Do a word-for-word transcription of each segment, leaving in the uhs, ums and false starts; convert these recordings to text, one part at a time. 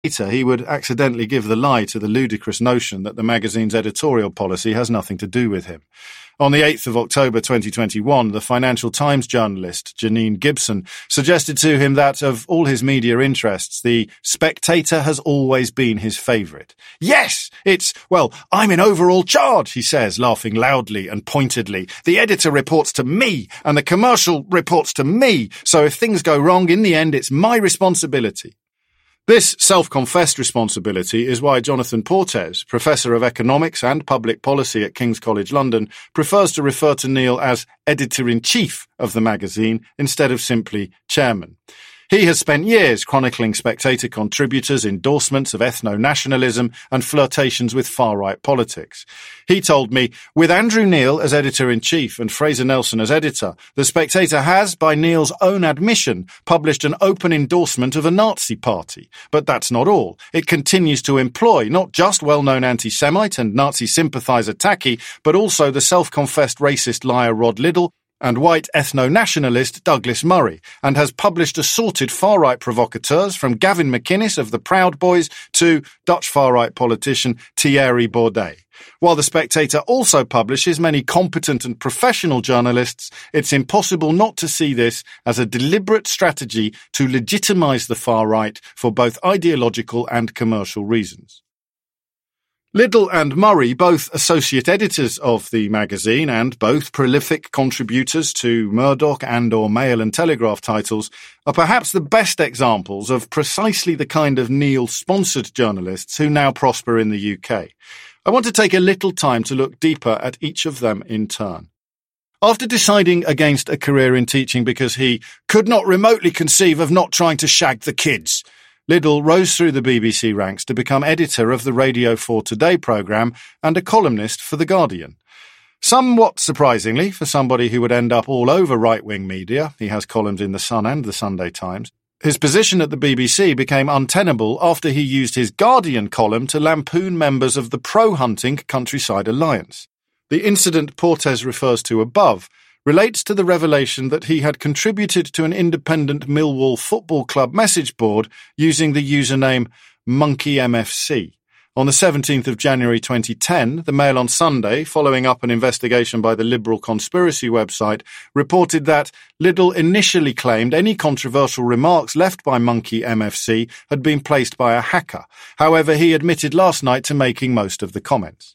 Later, he would accidentally give the lie to the ludicrous notion that the magazine's editorial policy has nothing to do with him. On the eighth of October twenty twenty-one, the Financial Times journalist Janine Gibson suggested to him that, of all his media interests, the Spectator has always been his favourite. Yes, it's, well, I'm in overall charge, he says, laughing loudly and pointedly. The editor reports to me, and the commercial reports to me, so if things go wrong, in the end, it's my responsibility. This self-confessed responsibility is why Jonathan Portes, Professor of Economics and Public Policy at King's College London, prefers to refer to Neil as Editor-in-Chief of the magazine instead of simply Chairman. He has spent years chronicling Spectator contributors' endorsements of ethno-nationalism and flirtations with far-right politics. He told me, with Andrew Neil as editor-in-chief and Fraser Nelson as editor, the Spectator has, by Neil's own admission, published an open endorsement of a Nazi party. But that's not all. It continues to employ not just well-known anti-Semite and Nazi sympathiser Taki, but also the self-confessed racist liar Rod Liddle, and white ethno-nationalist Douglas Murray, and has published assorted far-right provocateurs from Gavin McInnes of the Proud Boys to Dutch far-right politician Thierry Baudet. While the Spectator also publishes many competent and professional journalists, it's impossible not to see this as a deliberate strategy to legitimise the far-right for both ideological and commercial reasons. Liddle and Murray, both associate editors of the magazine and both prolific contributors to Murdoch and or Mail and Telegraph titles, are perhaps the best examples of precisely the kind of Neil-sponsored journalists who now prosper in the U K. I want to take a little time to look deeper at each of them in turn. After deciding against a career in teaching because he could not remotely conceive of not trying to shag the kids, Liddle rose through the B B C ranks to become editor of the Radio four Today programme and a columnist for The Guardian. Somewhat surprisingly, for somebody who would end up all over right-wing media, he has columns in The Sun and The Sunday Times, his position at the B B C became untenable after he used his Guardian column to lampoon members of the pro-hunting Countryside Alliance. The incident Portes refers to above relates to the revelation that he had contributed to an independent Millwall Football Club message board using the username Monkey M F C. On the seventeenth of January twenty ten, the Mail on Sunday, following up an investigation by the Liberal Conspiracy website, reported that Liddle initially claimed any controversial remarks left by Monkey M F C had been placed by a hacker. However, he admitted last night to making most of the comments.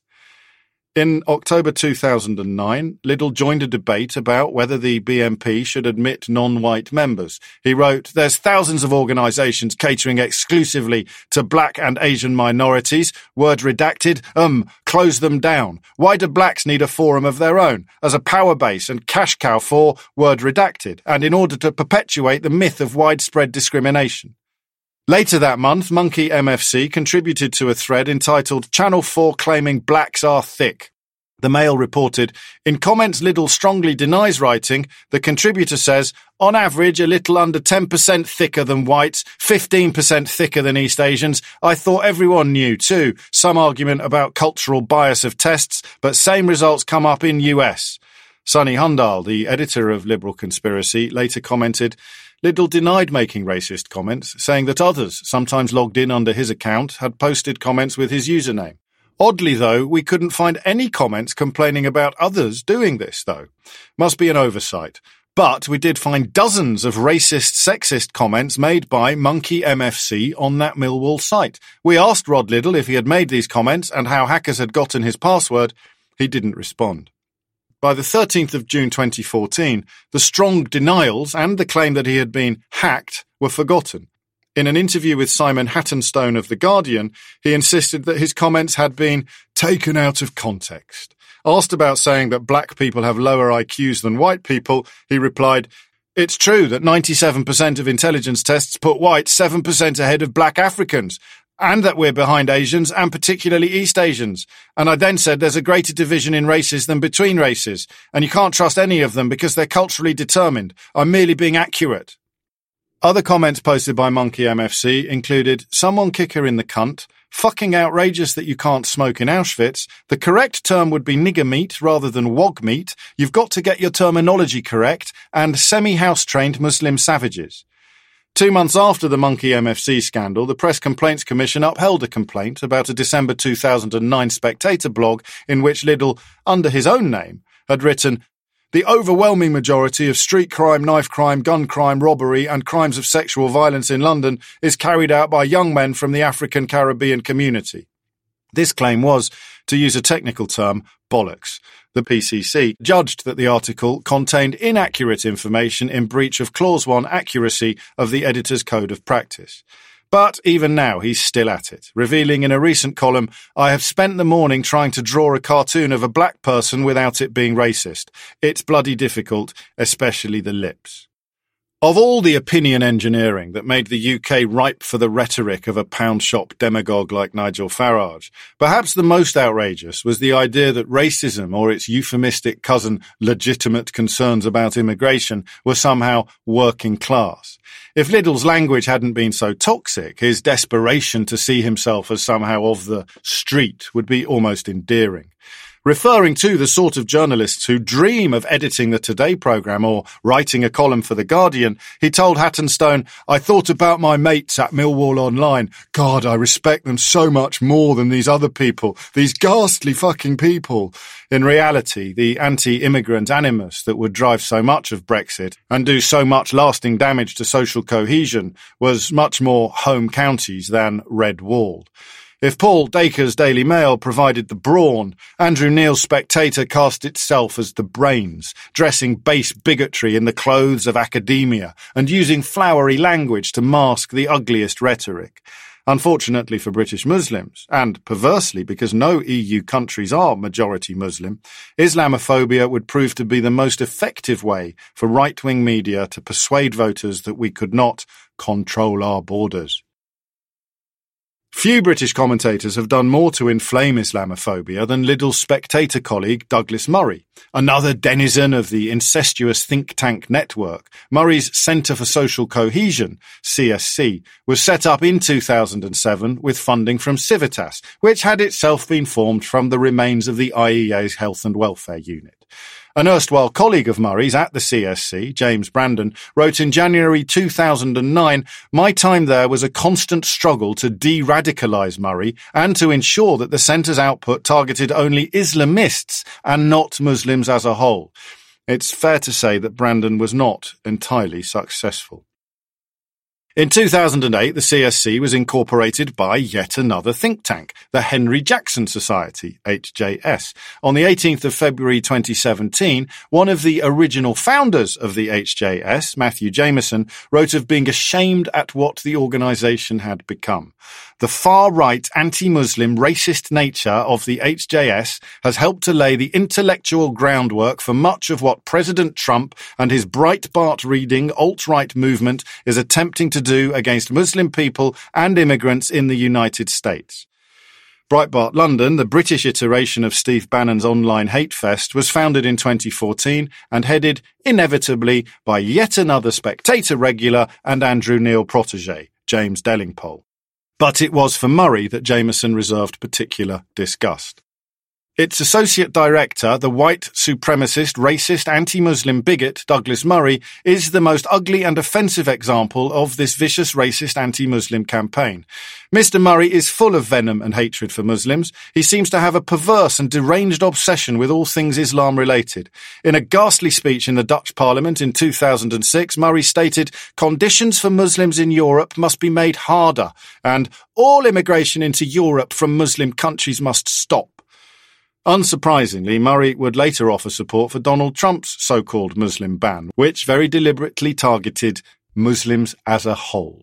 In October two thousand nine, Liddle joined a debate about whether the B N P should admit non-white members. He wrote, "There's thousands of organisations catering exclusively to black and Asian minorities. Word redacted. Um, close them down. Why do blacks need a forum of their own? As a power base and cash cow for word redacted, and in order to perpetuate the myth of widespread discrimination." Later that month, Monkey M F C contributed to a thread entitled Channel four claiming blacks are thick. The Mail reported, in comments Liddle strongly denies writing, the contributor says, on average a little under ten percent thicker than whites, fifteen percent thicker than East Asians. I thought everyone knew too. Some argument about cultural bias of tests, but same results come up in U S. Sonny Hundal, the editor of Liberal Conspiracy, later commented, Liddle denied making racist comments, saying that others, sometimes logged in under his account, had posted comments with his username. Oddly, though, we couldn't find any comments complaining about others doing this, though. Must be an oversight. But we did find dozens of racist, sexist comments made by Monkey M F C on that Millwall site. We asked Rod Liddle if he had made these comments and how hackers had gotten his password. He didn't respond. By the thirteenth of June twenty fourteen, the strong denials and the claim that he had been hacked were forgotten. In an interview with Simon Hattonstone of The Guardian, he insisted that his comments had been taken out of context. Asked about saying that black people have lower I Qs than white people, he replied, "It's true that ninety-seven percent of intelligence tests put whites seven percent ahead of black Africans, and that we're behind Asians, and particularly East Asians. And I then said there's a greater division in races than between races, and you can't trust any of them because they're culturally determined. I'm merely being accurate." Other comments posted by Monkey M F C included, someone kick her in the cunt, fucking outrageous that you can't smoke in Auschwitz, the correct term would be nigger meat rather than wog meat, you've got to get your terminology correct, and semi-house-trained Muslim savages. Two months after the Monkey M F C scandal, the Press Complaints Commission upheld a complaint about a December two thousand nine Spectator blog in which Liddell, under his own name, had written, "The overwhelming majority of street crime, knife crime, gun crime, robbery and crimes of sexual violence in London is carried out by young men from the African Caribbean community." This claim was, to use a technical term, bollocks. The P C C judged that the article contained inaccurate information in breach of Clause one accuracy of the editor's code of practice. But even now he's still at it, revealing in a recent column, "I have spent the morning trying to draw a cartoon of a black person without it being racist. It's bloody difficult, especially the lips." Of all the opinion engineering that made the U K ripe for the rhetoric of a pound-shop demagogue like Nigel Farage, perhaps the most outrageous was the idea that racism, or its euphemistic cousin, legitimate concerns about immigration, were somehow working class. If Liddell's language hadn't been so toxic, his desperation to see himself as somehow of the street would be almost endearing. Referring to the sort of journalists who dream of editing the Today programme or writing a column for The Guardian, he told Hattonstone, "I thought about my mates at Millwall Online. God, I respect them so much more than these other people, these ghastly fucking people." In reality, the anti-immigrant animus that would drive so much of Brexit and do so much lasting damage to social cohesion was much more home counties than Red Wall. If Paul Dacre's Daily Mail provided the brawn, Andrew Neil's Spectator cast itself as the brains, dressing base bigotry in the clothes of academia and using flowery language to mask the ugliest rhetoric. Unfortunately for British Muslims, and perversely because no E U countries are majority Muslim, Islamophobia would prove to be the most effective way for right-wing media to persuade voters that we could not control our borders. Few British commentators have done more to inflame Islamophobia than Liddell's Spectator colleague Douglas Murray. Another denizen of the incestuous think tank network, Murray's Centre for Social Cohesion, C S C, was set up in two thousand seven with funding from Civitas, which had itself been formed from the remains of the I E A's Health and Welfare Unit. An erstwhile colleague of Murray's at the C S C, James Brandon, wrote in January two thousand nine, "My time there was a constant struggle to de-radicalise Murray and to ensure that the centre's output targeted only Islamists and not Muslims as a whole." It's fair to say that Brandon was not entirely successful. In two thousand eight, the C S C was incorporated by yet another think tank, the Henry Jackson Society, H J S. On the eighteenth of February twenty seventeen, one of the original founders of the H J S, Matthew Jameson, wrote of being ashamed at what the organisation had become. The far-right, anti-Muslim, racist nature of the H J S has helped to lay the intellectual groundwork for much of what President Trump and his Breitbart-reading alt-right movement is attempting to do against Muslim people and immigrants in the United States. Breitbart London, the British iteration of Steve Bannon's online hate fest, was founded in twenty fourteen and headed, inevitably, by yet another Spectator regular and Andrew Neil protégé, James Delingpole. But it was for Murray that Jameson reserved particular disgust. Its associate director, the white, supremacist, racist, anti-Muslim bigot Douglas Murray, is the most ugly and offensive example of this vicious racist anti-Muslim campaign. Mister Murray is full of venom and hatred for Muslims. He seems to have a perverse and deranged obsession with all things Islam-related. In a ghastly speech in the Dutch Parliament in two thousand six, Murray stated, "Conditions for Muslims in Europe must be made harder," and "all immigration into Europe from Muslim countries must stop." Unsurprisingly, Murray would later offer support for Donald Trump's so-called Muslim ban, which very deliberately targeted Muslims as a whole.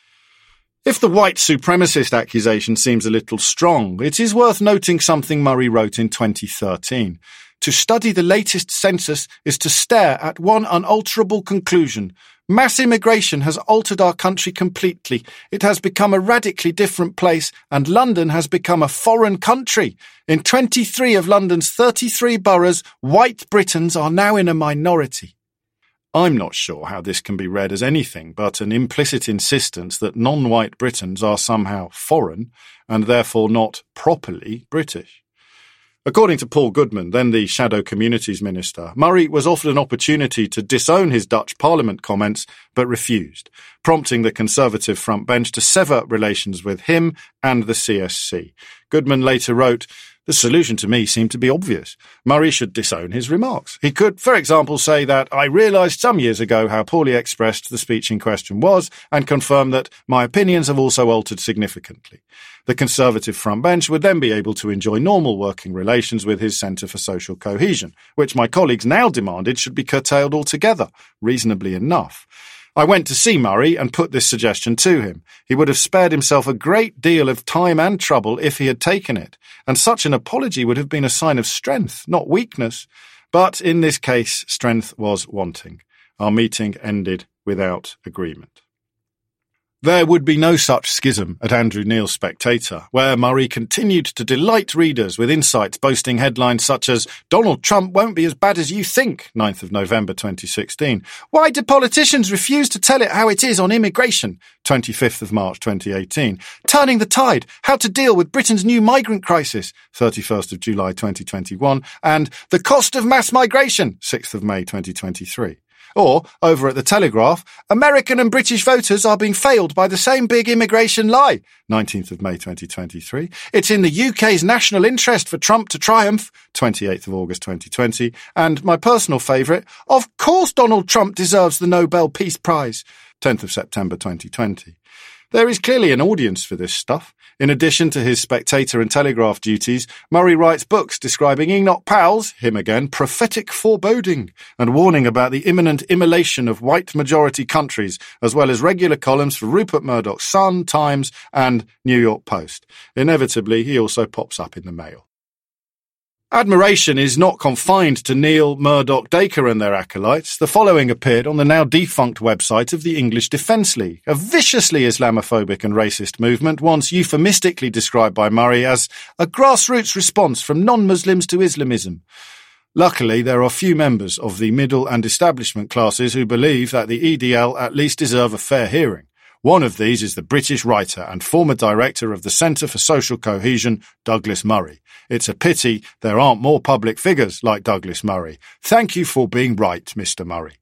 If the white supremacist accusation seems a little strong, it is worth noting something Murray wrote in twenty thirteen. To study the latest census is to stare at one unalterable conclusion. Mass immigration has altered our country completely. It has become a radically different place, and London has become a foreign country. In twenty-three of London's thirty-three boroughs, white Britons are now in a minority. I'm not sure how this can be read as anything but an implicit insistence that non-white Britons are somehow foreign, and therefore not properly British. According to Paul Goodman, then the Shadow Communities Minister, Murray was offered an opportunity to disown his Dutch Parliament comments, but refused, prompting the Conservative front bench to sever relations with him and the C S C. Goodman later wrote, "The solution to me seemed to be obvious. Murray should disown his remarks. He could, for example, say that I realised some years ago how poorly expressed the speech in question was and confirm that my opinions have also altered significantly. The Conservative front bench would then be able to enjoy normal working relations with his Centre for Social Cohesion, which my colleagues now demanded should be curtailed altogether, reasonably enough. I went to see Murray and put this suggestion to him. He would have spared himself a great deal of time and trouble if he had taken it, and such an apology would have been a sign of strength, not weakness. But in this case, strength was wanting. Our meeting ended without agreement." There would be no such schism at Andrew Neil's Spectator, where Murray continued to delight readers with insights boasting headlines such as "Donald Trump won't be as bad as you think," ninth of November twenty sixteen. "Why do politicians refuse to tell it how it is on immigration?" twenty-fifth of March twenty eighteen. "Turning the tide, how to deal with Britain's new migrant crisis," thirty-first of July twenty twenty-one, and "The cost of mass migration," sixth of May twenty twenty-three. Or, over at the Telegraph, "American and British voters are being failed by the same big immigration lie," nineteenth of May twenty twenty-three. "It's in the U K's national interest for Trump to triumph," twenty-eighth of August twenty twenty. And my personal favourite, "Of course Donald Trump deserves the Nobel Peace Prize," tenth of September twenty twenty. There is clearly an audience for this stuff. In addition to his Spectator and Telegraph duties, Murray writes books describing Enoch Powell's, him again, prophetic foreboding and warning about the imminent immolation of white-majority countries, as well as regular columns for Rupert Murdoch's Sun, Times and New York Post. Inevitably, he also pops up in the Mail. Admiration is not confined to Neil, Murdoch, Dacre and their acolytes. The following appeared on the now defunct website of the English Defence League, a viciously Islamophobic and racist movement once euphemistically described by Murray as a grassroots response from non-Muslims to Islamism. Luckily, there are few members of the middle and establishment classes who believe that the E D L at least deserve a fair hearing. One of these is the British writer and former director of the Centre for Social Cohesion, Douglas Murray. It's a pity there aren't more public figures like Douglas Murray. Thank you for being right, Mister Murray.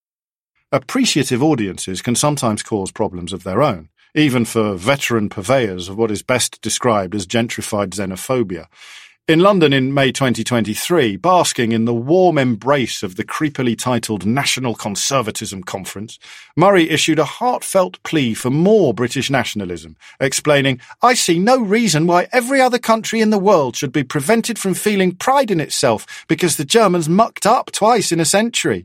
Appreciative audiences can sometimes cause problems of their own, even for veteran purveyors of what is best described as gentrified xenophobia. In London in May twenty twenty-three, basking in the warm embrace of the creepily titled National Conservatism Conference, Murray issued a heartfelt plea for more British nationalism, explaining, "I see no reason why every other country in the world should be prevented from feeling pride in itself because the Germans mucked up twice in a century."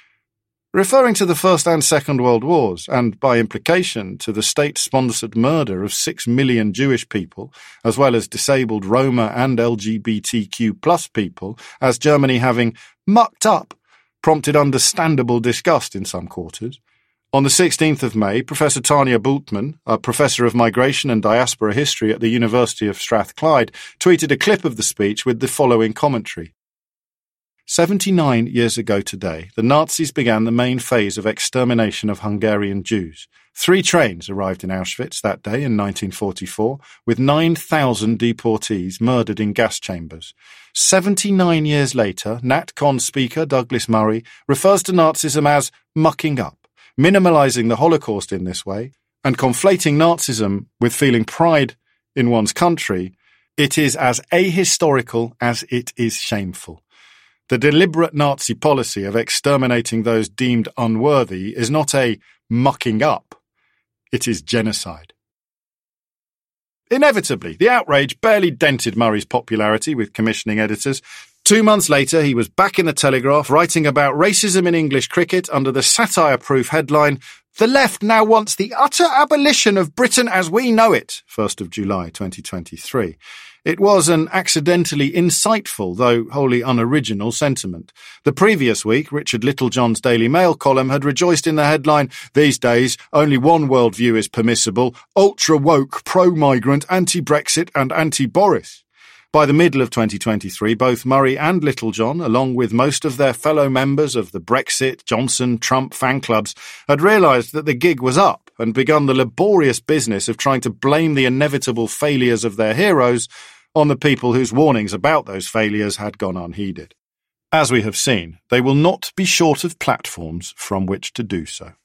Referring to the First and Second World Wars, and by implication to the state-sponsored murder of six million Jewish people, as well as disabled Roma and L G B T Q plus people, as Germany having mucked up, prompted understandable disgust in some quarters. On the sixteenth of May, Professor Tanya Bultmann, a professor of migration and diaspora history at the University of Strathclyde, tweeted a clip of the speech with the following commentary. Seventy-nine years ago today, the Nazis began the main phase of extermination of Hungarian Jews. Three trains arrived in Auschwitz that day in nineteen forty-four, with nine thousand deportees murdered in gas chambers. Seventy-nine years later, NatCon speaker Douglas Murray refers to Nazism as mucking up, minimalising the Holocaust in this way, and conflating Nazism with feeling pride in one's country. It is as ahistorical as it is shameful. The deliberate Nazi policy of exterminating those deemed unworthy is not a mucking up. It is genocide. Inevitably, the outrage barely dented Murray's popularity with commissioning editors. Two months later, he was back in the Telegraph writing about racism in English cricket under the satire-proof headline, "The left now wants the utter abolition of Britain as we know it," first of July twenty twenty-three. It was an accidentally insightful, though wholly unoriginal, sentiment. The previous week, Richard Littlejohn's Daily Mail column had rejoiced in the headline, "These days, only one worldview is permissible, ultra-woke, pro-migrant, anti-Brexit and anti-Boris." By the middle of twenty twenty-three, both Murray and Littlejohn, along with most of their fellow members of the Brexit, Johnson, Trump fan clubs, had realised that the gig was up and begun the laborious business of trying to blame the inevitable failures of their heroes on the people whose warnings about those failures had gone unheeded. As we have seen, they will not be short of platforms from which to do so.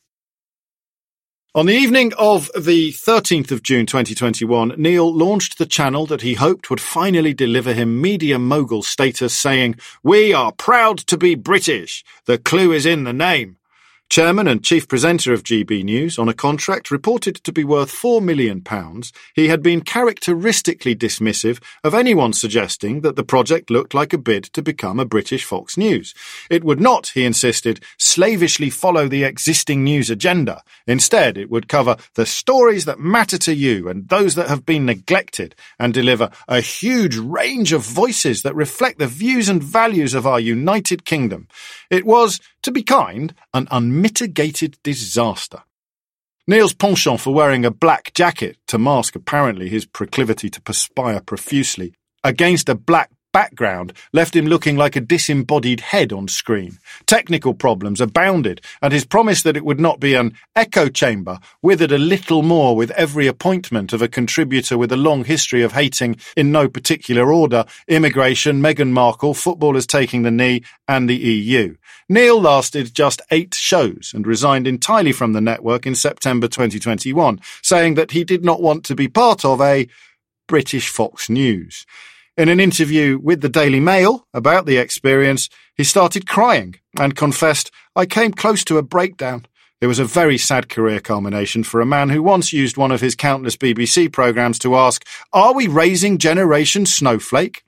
On the evening of the thirteenth of June twenty twenty-one, Neil launched the channel that he hoped would finally deliver him media mogul status, saying, "We are proud to be British. The clue is in the name." Chairman and chief presenter of G B News, on a contract reported to be worth four million pounds, he had been characteristically dismissive of anyone suggesting that the project looked like a bid to become a British Fox News. It would not, he insisted, slavishly follow the existing news agenda. Instead, it would cover the stories that matter to you and those that have been neglected, and deliver a huge range of voices that reflect the views and values of our United Kingdom. It was, to be kind, an unmitigated disaster. Neil's penchant for wearing a black jacket to mask apparently his proclivity to perspire profusely against a black background left him looking like a disembodied head on screen. Technical problems abounded, and his promise that it would not be an echo chamber withered a little more with every appointment of a contributor with a long history of hating, in no particular order, immigration, Meghan Markle, footballers taking the knee, and the E U. Neil lasted just eight shows and resigned entirely from the network in September twenty twenty-one, saying that he did not want to be part of a British Fox News. In an interview with the Daily Mail about the experience, he started crying and confessed, "I came close to a breakdown." It was a very sad career culmination for a man who once used one of his countless B B C programmes to ask, "Are we raising Generation Snowflake?"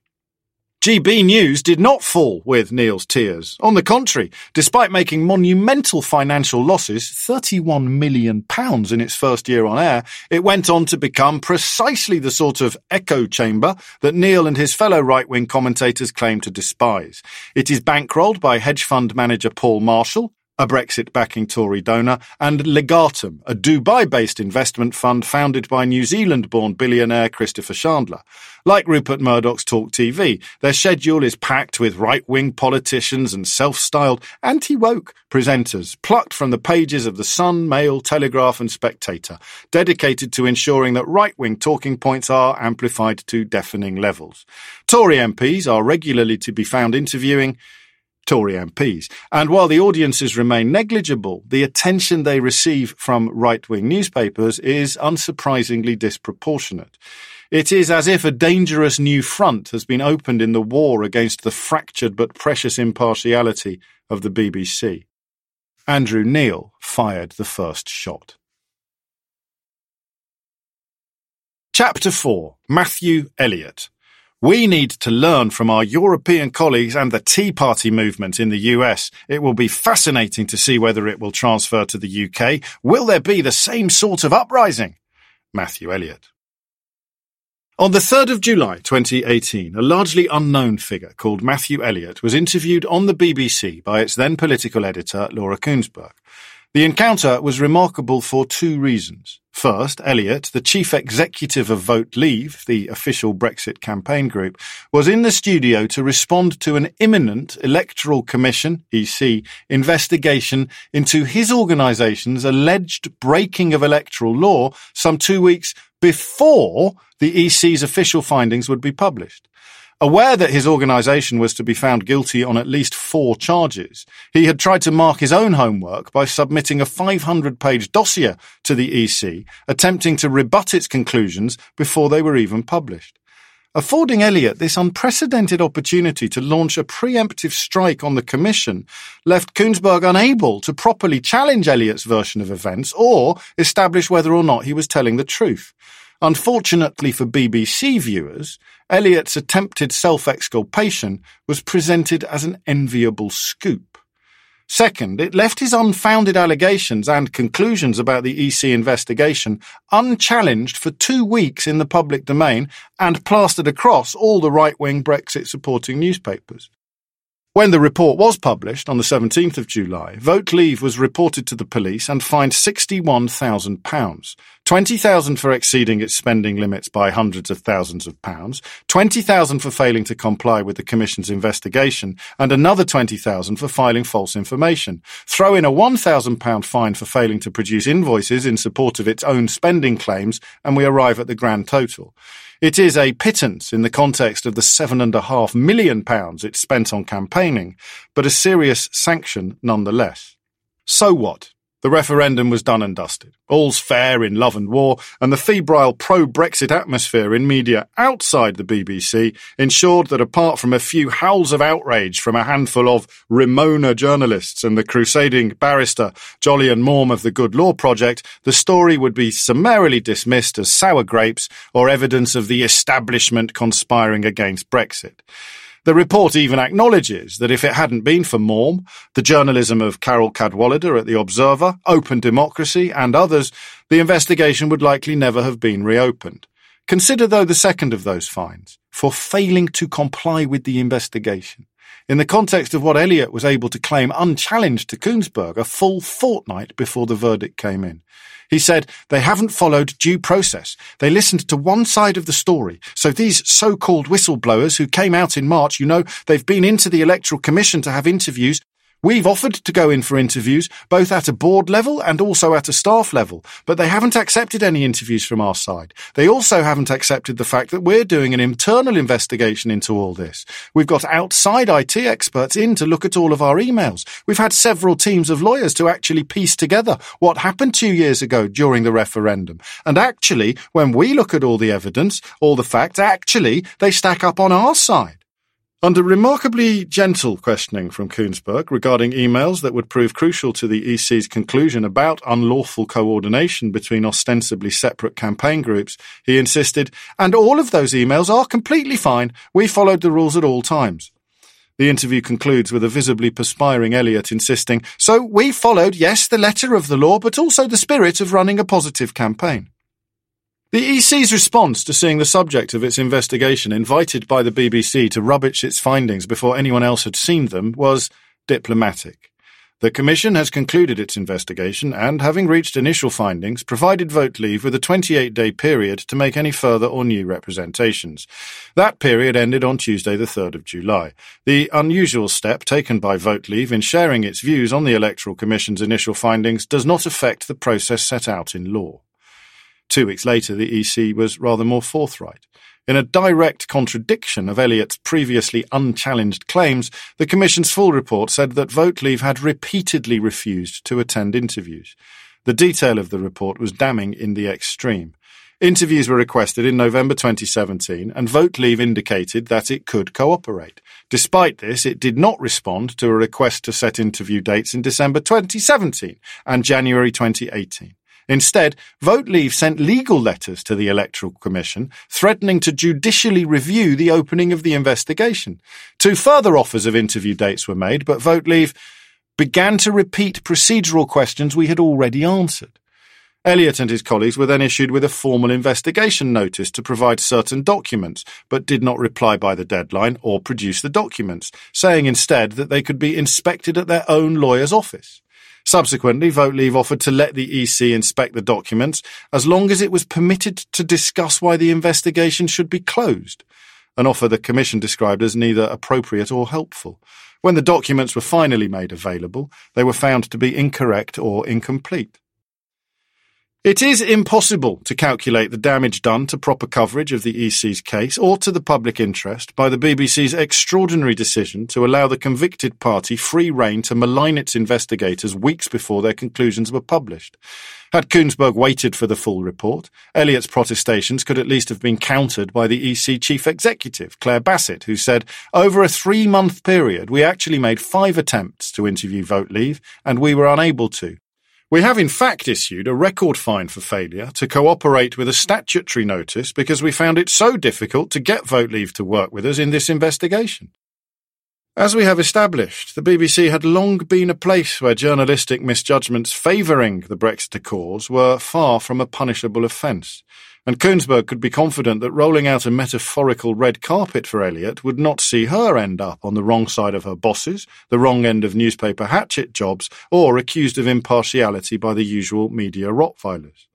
G B News did not fall with Neil's tears. On the contrary, despite making monumental financial losses, thirty-one million pounds in its first year on air, it went on to become precisely the sort of echo chamber that Neil and his fellow right-wing commentators claim to despise. It is bankrolled by hedge fund manager Paul Marshall, a Brexit-backing Tory donor, and Legatum, a Dubai-based investment fund founded by New Zealand-born billionaire Christopher Chandler. Like Rupert Murdoch's Talk T V, their schedule is packed with right-wing politicians and self-styled anti-woke presenters, plucked from the pages of The Sun, Mail, Telegraph and Spectator, dedicated to ensuring that right-wing talking points are amplified to deafening levels. Tory M Ps are regularly to be found interviewing Tory M Ps, and while the audiences remain negligible, the attention they receive from right-wing newspapers is unsurprisingly disproportionate. It is as if a dangerous new front has been opened in the war against the fractured but precious impartiality of the B B C. Andrew Neil fired the first shot. Chapter four. Matthew Elliott. We need to learn from our European colleagues and the Tea Party movement in the U S. It will be fascinating to see whether it will transfer to the U K. Will there be the same sort of uprising? Matthew Elliott. On the third of July twenty eighteen, a largely unknown figure called Matthew Elliott was interviewed on the B B C by its then political editor, Laura Kuenssberg. The encounter was remarkable for two reasons. First, Elliott, the chief executive of Vote Leave, the official Brexit campaign group, was in the studio to respond to an imminent Electoral Commission, E C, investigation into his organisation's alleged breaking of electoral law some two weeks before the E C's official findings would be published. Aware that his organisation was to be found guilty on at least four charges, he had tried to mark his own homework by submitting a five hundred page dossier to the E C, attempting to rebut its conclusions before they were even published. Affording Elliott this unprecedented opportunity to launch a preemptive strike on the Commission left Kuenssberg unable to properly challenge Elliott's version of events or establish whether or not he was telling the truth. Unfortunately for B B C viewers, Elliott's attempted self-exculpation was presented as an enviable scoop. Second, it left his unfounded allegations and conclusions about the E C investigation unchallenged for two weeks in the public domain and plastered across all the right-wing Brexit-supporting newspapers. When the report was published on the seventeenth of July, Vote Leave was reported to the police and fined sixty-one thousand pounds, twenty thousand pounds for exceeding its spending limits by hundreds of thousands of pounds, twenty thousand pounds for failing to comply with the Commission's investigation, and another twenty thousand pounds for filing false information. Throw in a one thousand pounds fine for failing to produce invoices in support of its own spending claims, and we arrive at the grand total. It is a pittance in the context of the seven and a half million pounds it spent on campaigning, but a serious sanction nonetheless. So what? The referendum was done and dusted. All's fair in love and war, and the febrile pro-Brexit atmosphere in media outside the B B C ensured that apart from a few howls of outrage from a handful of Ramona journalists and the crusading barrister Jolyon Maugham of the Good Law Project, the story would be summarily dismissed as sour grapes or evidence of the establishment conspiring against Brexit. The report even acknowledges that if it hadn't been for Maugham, the journalism of Carol Cadwallader at The Observer, Open Democracy and others, the investigation would likely never have been reopened. Consider, though, the second of those fines, for failing to comply with the investigation. In the context of what Elliott was able to claim unchallenged to Koonsberg a full fortnight before the verdict came in. He said, they haven't followed due process. They listened to one side of the story. So these so-called whistleblowers who came out in March, you know, they've been into the Electoral Commission to have interviews. We've offered to go in for interviews, both at a board level and also at a staff level, but they haven't accepted any interviews from our side. They also haven't accepted the fact that we're doing an internal investigation into all this. We've got outside I T experts in to look at all of our emails. We've had several teams of lawyers to actually piece together what happened two years ago during the referendum. And actually, when we look at all the evidence, all the facts, actually, they stack up on our side. Under remarkably gentle questioning from Koonsberg regarding emails that would prove crucial to the E C's conclusion about unlawful coordination between ostensibly separate campaign groups, he insisted, and all of those emails are completely fine. We followed the rules at all times. The interview concludes with a visibly perspiring Elliott insisting, so we followed, yes, the letter of the law, but also the spirit of running a positive campaign. The E C's response to seeing the subject of its investigation invited by the B B C to rubbish its findings before anyone else had seen them was diplomatic. The Commission has concluded its investigation and, having reached initial findings, provided Vote Leave with a twenty-eight day period to make any further or new representations. That period ended on Tuesday the third of July. The unusual step taken by Vote Leave in sharing its views on the Electoral Commission's initial findings does not affect the process set out in law. Two weeks later, the E C was rather more forthright. In a direct contradiction of Elliott's previously unchallenged claims, the Commission's full report said that Vote Leave had repeatedly refused to attend interviews. The detail of the report was damning in the extreme. Interviews were requested in November twenty seventeen, and Vote Leave indicated that it could cooperate. Despite this, it did not respond to a request to set interview dates in December twenty seventeen and January twenty eighteen. Instead, Vote Leave sent legal letters to the Electoral Commission threatening to judicially review the opening of the investigation. Two further offers of interview dates were made, but Vote Leave began to repeat procedural questions we had already answered. Elliott and his colleagues were then issued with a formal investigation notice to provide certain documents, but did not reply by the deadline or produce the documents, saying instead that they could be inspected at their own lawyer's office. Subsequently, Vote Leave offered to let the E C inspect the documents as long as it was permitted to discuss why the investigation should be closed, an offer the Commission described as neither appropriate or helpful. When the documents were finally made available, they were found to be incorrect or incomplete. It is impossible to calculate the damage done to proper coverage of the E C's case or to the public interest by the B B C's extraordinary decision to allow the convicted party free rein to malign its investigators weeks before their conclusions were published. Had Koonsberg waited for the full report, Elliott's protestations could at least have been countered by the E C chief executive, Claire Bassett, who said, over a three-month period, we actually made five attempts to interview Vote Leave, and we were unable to. We have in fact issued a record fine for failure to cooperate with a statutory notice because we found it so difficult to get Vote Leave to work with us in this investigation. As we have established, the B B C had long been a place where journalistic misjudgments favouring the Brexit cause were far from a punishable offence, and Koonsberg could be confident that rolling out a metaphorical red carpet for Elliott would not see her end up on the wrong side of her bosses, the wrong end of newspaper hatchet jobs, or accused of impartiality by the usual media Rottweilers.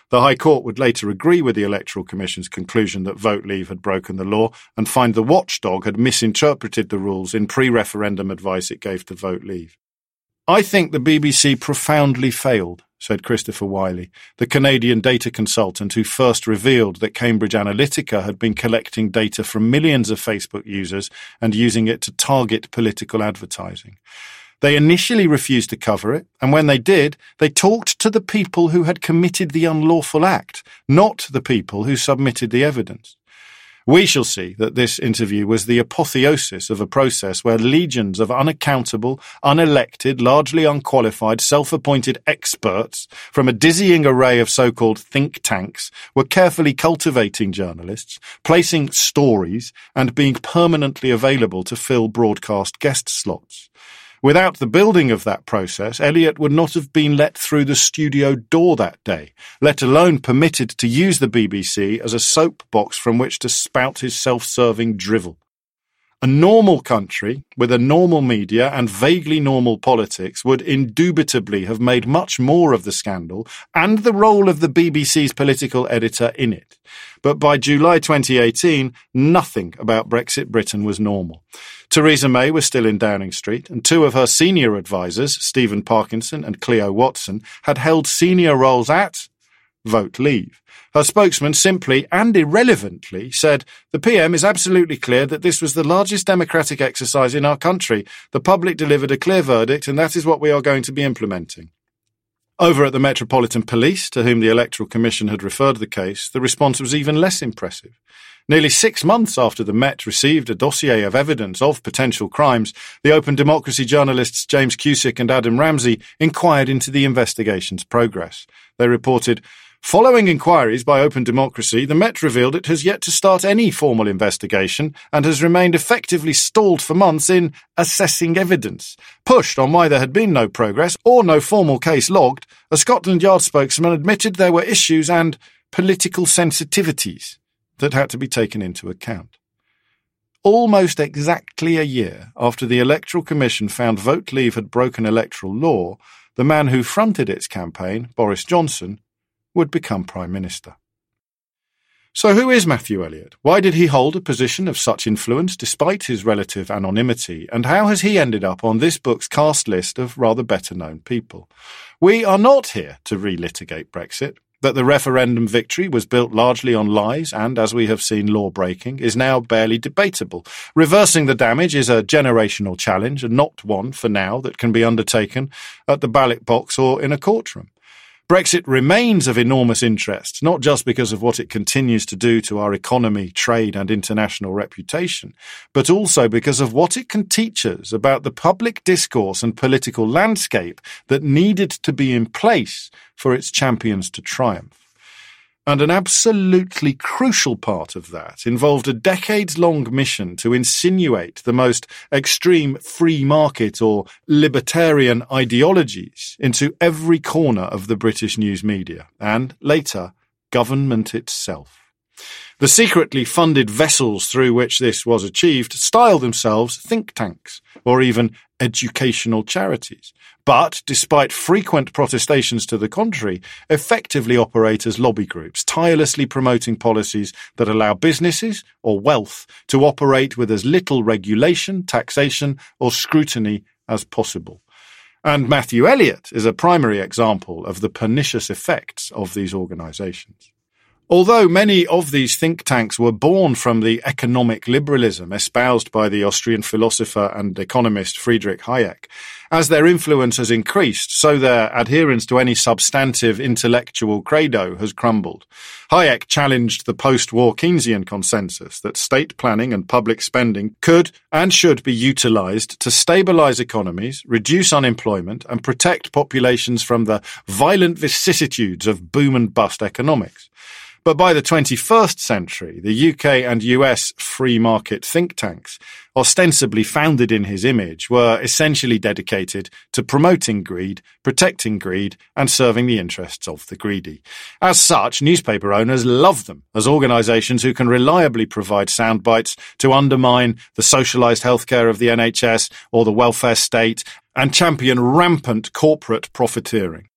The High Court would later agree with the Electoral Commission's conclusion that Vote Leave had broken the law and find the watchdog had misinterpreted the rules in pre-referendum advice it gave to Vote Leave. "I think the B B C profoundly failed," said Christopher Wiley, the Canadian data consultant who first revealed that Cambridge Analytica had been collecting data from millions of Facebook users and using it to target political advertising. They initially refused to cover it, and when they did, they talked to the people who had committed the unlawful act, not the people who submitted the evidence. We shall see that this interview was the apotheosis of a process where legions of unaccountable, unelected, largely unqualified, self-appointed experts from a dizzying array of so-called think tanks were carefully cultivating journalists, placing stories, and being permanently available to fill broadcast guest slots. Without the building of that process, Elliott would not have been let through the studio door that day, let alone permitted to use the B B C as a soapbox from which to spout his self-serving drivel. A normal country, with a normal media and vaguely normal politics, would indubitably have made much more of the scandal and the role of the B B C's political editor in it. But by July twenty eighteen, nothing about Brexit Britain was normal. Theresa May was still in Downing Street, and two of her senior advisers, Stephen Parkinson and Cleo Watson, had held senior roles at Vote Leave. Her spokesman simply and irrelevantly said, "The P M is absolutely clear that this was the largest democratic exercise in our country. The public delivered a clear verdict, and that is what we are going to be implementing." Over at the Metropolitan Police, to whom the Electoral Commission had referred the case, the response was even less impressive. Nearly six months after the Met received a dossier of evidence of potential crimes, the Open Democracy journalists James Cusick and Adam Ramsey inquired into the investigation's progress. They reported, "Following inquiries by Open Democracy, the Met revealed it has yet to start any formal investigation and has remained effectively stalled for months in assessing evidence. Pushed on why there had been no progress or no formal case logged, a Scotland Yard spokesman admitted there were issues and political sensitivities that had to be taken into account." Almost exactly a year after the Electoral Commission found Vote Leave had broken electoral law, the man who fronted its campaign, Boris Johnson, would become Prime Minister. So who is Matthew Elliott? Why did he hold a position of such influence despite his relative anonymity? And how has he ended up on this book's cast list of rather better-known people? We are not here to relitigate Brexit. That the referendum victory was built largely on lies and, as we have seen, law-breaking, is now barely debatable. Reversing the damage is a generational challenge and not one, for now, that can be undertaken at the ballot box or in a courtroom. Brexit remains of enormous interest, not just because of what it continues to do to our economy, trade and international reputation, but also because of what it can teach us about the public discourse and political landscape that needed to be in place for its champions to triumph. And an absolutely crucial part of that involved a decades-long mission to insinuate the most extreme free market or libertarian ideologies into every corner of the British news media, and, later, government itself. The secretly funded vessels through which this was achieved style themselves think tanks, or even educational charities, but, despite frequent protestations to the contrary, effectively operate as lobby groups, tirelessly promoting policies that allow businesses or wealth to operate with as little regulation, taxation, or scrutiny as possible. And Matthew Elliott is a primary example of the pernicious effects of these organisations. Although many of these think tanks were born from the economic liberalism espoused by the Austrian philosopher and economist Friedrich Hayek, as their influence has increased, so their adherence to any substantive intellectual credo has crumbled. Hayek challenged the post-war Keynesian consensus that state planning and public spending could and should be utilised to stabilise economies, reduce unemployment, and protect populations from the violent vicissitudes of boom and bust economics. But by the twenty-first century, the U K and U S free market think tanks, ostensibly founded in his image, were essentially dedicated to promoting greed, protecting greed, and serving the interests of the greedy. As such, newspaper owners love them as organisations who can reliably provide sound bites to undermine the socialised healthcare of the N H S or the welfare state and champion rampant corporate profiteering.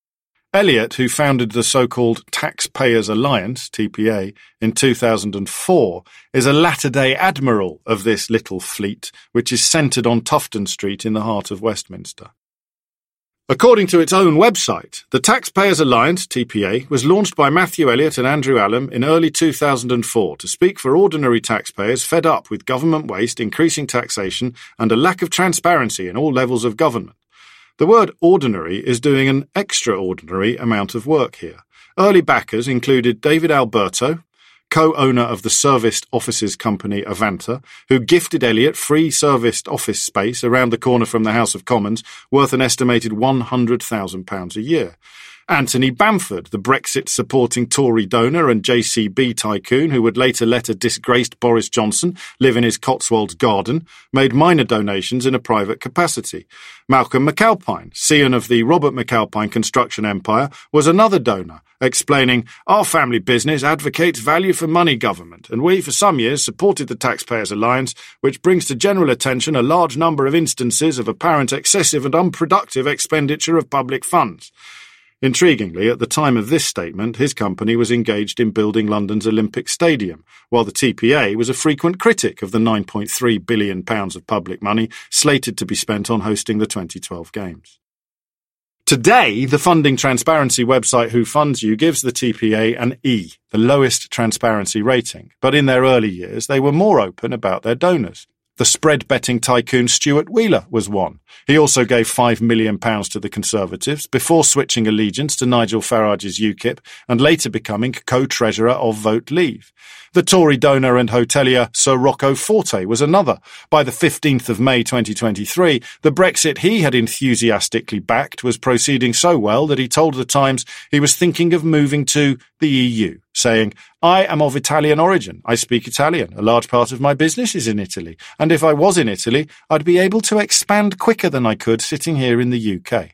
Elliott, who founded the so-called Taxpayers Alliance, T P A, in two thousand four, is a latter-day admiral of this little fleet, which is centred on Tufton Street in the heart of Westminster. According to its own website, the Taxpayers Alliance, T P A, was launched by Matthew Elliott and Andrew Allam in early two thousand four to speak for ordinary taxpayers fed up with government waste, increasing taxation, and a lack of transparency in all levels of government. The word ordinary is doing an extraordinary amount of work here. Early backers included David Alberto, co-owner of the serviced offices company Avanta, who gifted Elliott free serviced office space around the corner from the House of Commons, worth an estimated one hundred thousand pounds a year. Anthony Bamford, the Brexit-supporting Tory donor and J C B tycoon who would later let a disgraced Boris Johnson live in his Cotswolds garden, made minor donations in a private capacity. Malcolm McAlpine, scion of the Robert McAlpine construction empire, was another donor, explaining, "Our family business advocates value for money government, and we for some years supported the Taxpayers Alliance, which brings to general attention a large number of instances of apparent excessive and unproductive expenditure of public funds." Intriguingly, at the time of this statement, his company was engaged in building London's Olympic Stadium, while the T P A was a frequent critic of the nine point three billion pounds of public money slated to be spent on hosting the twenty twelve Games. Today, the funding transparency website Who Funds You gives the T P A an E, the lowest transparency rating, but in their early years they were more open about their donors. The spread-betting tycoon Stuart Wheeler was one. He also gave five million pounds to the Conservatives before switching allegiance to Nigel Farage's U KIP and later becoming co-treasurer of Vote Leave. The Tory donor and hotelier Sir Rocco Forte was another. By the fifteenth of May twenty twenty-three, the Brexit he had enthusiastically backed was proceeding so well that he told The Times he was thinking of moving to the E U, saying, "I am of Italian origin. I speak Italian. A large part of my business is in Italy. And if I was in Italy, I'd be able to expand quicker than I could sitting here in the U K."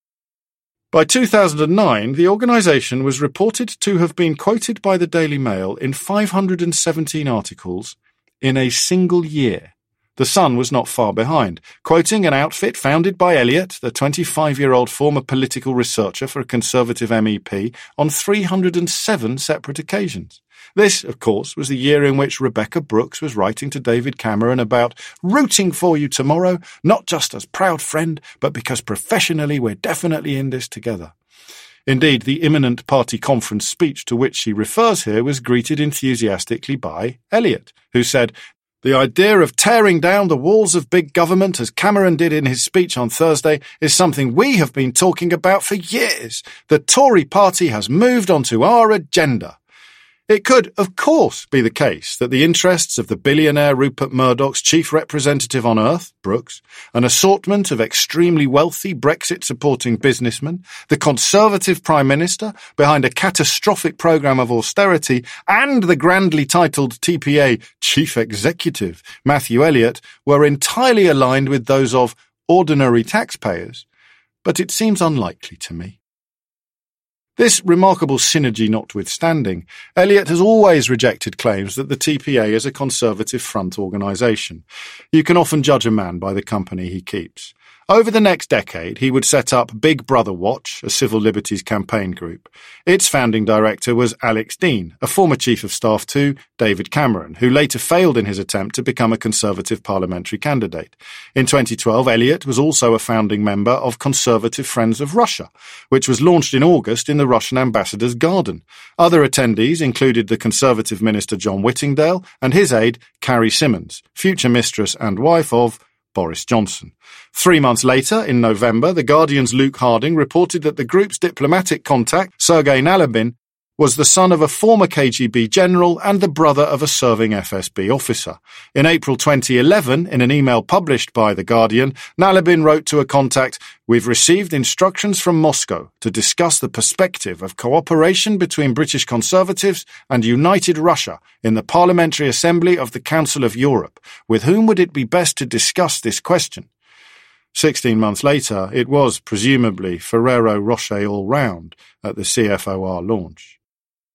By two thousand nine, the organisation was reported to have been quoted by the Daily Mail in five hundred seventeen articles in a single year. The Sun was not far behind, quoting an outfit founded by Elliott, the twenty-five-year-old former political researcher for a Conservative M E P, on three hundred seven separate occasions. This, of course, was the year in which Rebecca Brooks was writing to David Cameron about rooting for you tomorrow, not just as proud friend, but because professionally we're definitely in this together. Indeed, the imminent party conference speech to which she refers here was greeted enthusiastically by Elliott, who said, "The idea of tearing down the walls of big government, as Cameron did in his speech on Thursday, is something we have been talking about for years. The Tory party has moved onto our agenda." It could, of course, be the case that the interests of the billionaire Rupert Murdoch's chief representative on earth, Brooks, an assortment of extremely wealthy Brexit-supporting businessmen, the Conservative Prime Minister behind a catastrophic programme of austerity, and the grandly titled T P A chief executive, Matthew Elliott, were entirely aligned with those of ordinary taxpayers, but it seems unlikely to me. This remarkable synergy notwithstanding, Elliott has always rejected claims that the T P A is a Conservative front organisation. You can often judge a man by the company he keeps. Over the next decade, he would set up Big Brother Watch, a civil liberties campaign group. Its founding director was Alex Dean, a former chief of staff to David Cameron, who later failed in his attempt to become a Conservative parliamentary candidate. In twenty twelve, Elliott was also a founding member of Conservative Friends of Russia, which was launched in August in the Russian ambassador's garden. Other attendees included the Conservative minister John Whittingdale and his aide Carrie Symonds, future mistress and wife of Boris Johnson. Three months later, in November, The Guardian's Luke Harding reported that the group's diplomatic contact, Sergei Nalibin, was the son of a former K G B general and the brother of a serving F S B officer. In April twenty eleven, in an email published by The Guardian, Nalibin wrote to a contact, "We've received instructions from Moscow to discuss the perspective of cooperation between British Conservatives and United Russia in the Parliamentary Assembly of the Council of Europe. With whom would it be best to discuss this question?" Sixteen months later, it was presumably Ferrero Rocher all round at the C F O R launch.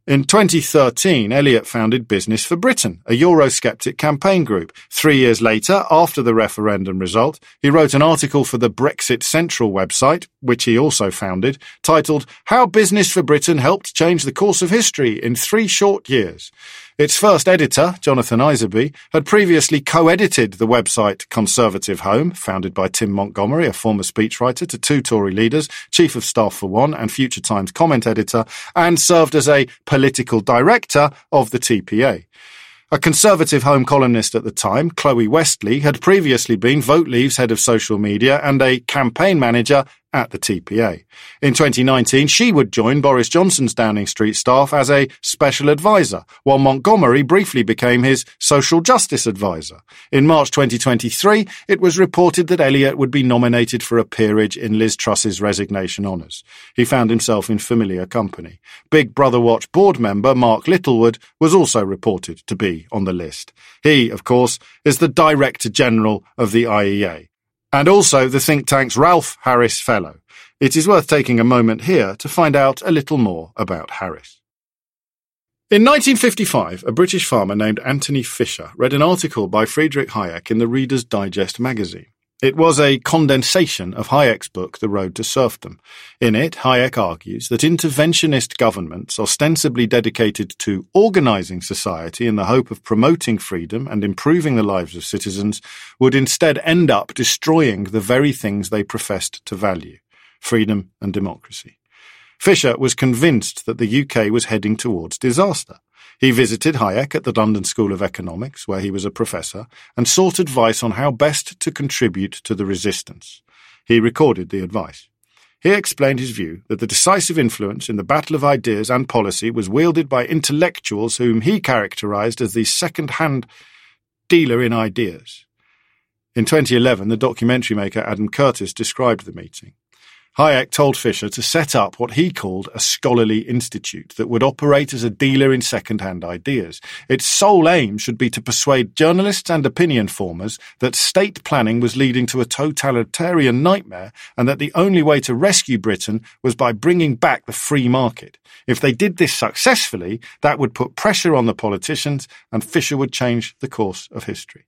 In twenty thirteen, Elliott founded Business for Britain, a Eurosceptic campaign group. Three years later, after the referendum result, he wrote an article for the Brexit Central website, which he also founded, titled How Business for Britain Helped Change the Course of History in Three Short Years. Its first editor, Jonathan Iserby, had previously co-edited the website Conservative Home, founded by Tim Montgomery, a former speechwriter to two Tory leaders, Chief of Staff for one and Future Times comment editor, and served as a political director of the T P A. A Conservative Home columnist at the time, Chloe Westley, had previously been Vote Leave's head of social media and a campaign manager at the T P A. In twenty nineteen, she would join Boris Johnson's Downing Street staff as a special advisor, while Montgomery briefly became his social justice advisor. In March twenty twenty-three, it was reported that Elliott would be nominated for a peerage in Liz Truss's resignation honours. He found himself in familiar company. Big Brother Watch board member Mark Littlewood was also reported to be on the list. He, of course, is the Director General of the I E A. And also the think tank's Ralph Harris Fellow. It is worth taking a moment here to find out a little more about Harris. In nineteen fifty-five, a British farmer named Anthony Fisher read an article by Friedrich Hayek in the Reader's Digest magazine. It was a condensation of Hayek's book, The Road to Serfdom. In it, Hayek argues that interventionist governments ostensibly dedicated to organising society in the hope of promoting freedom and improving the lives of citizens would instead end up destroying the very things they professed to value, freedom and democracy. Fisher was convinced that the U K was heading towards disaster. He visited Hayek at the London School of Economics, where he was a professor, and sought advice on how best to contribute to the resistance. He recorded the advice. He explained his view that the decisive influence in the battle of ideas and policy was wielded by intellectuals whom he characterised as the second-hand dealer in ideas. In twenty eleven, the documentary maker Adam Curtis described the meeting. Hayek told Fisher to set up what he called a scholarly institute that would operate as a dealer in second-hand ideas. Its sole aim should be to persuade journalists and opinion formers that state planning was leading to a totalitarian nightmare and that the only way to rescue Britain was by bringing back the free market. If they did this successfully, that would put pressure on the politicians and Fisher would change the course of history.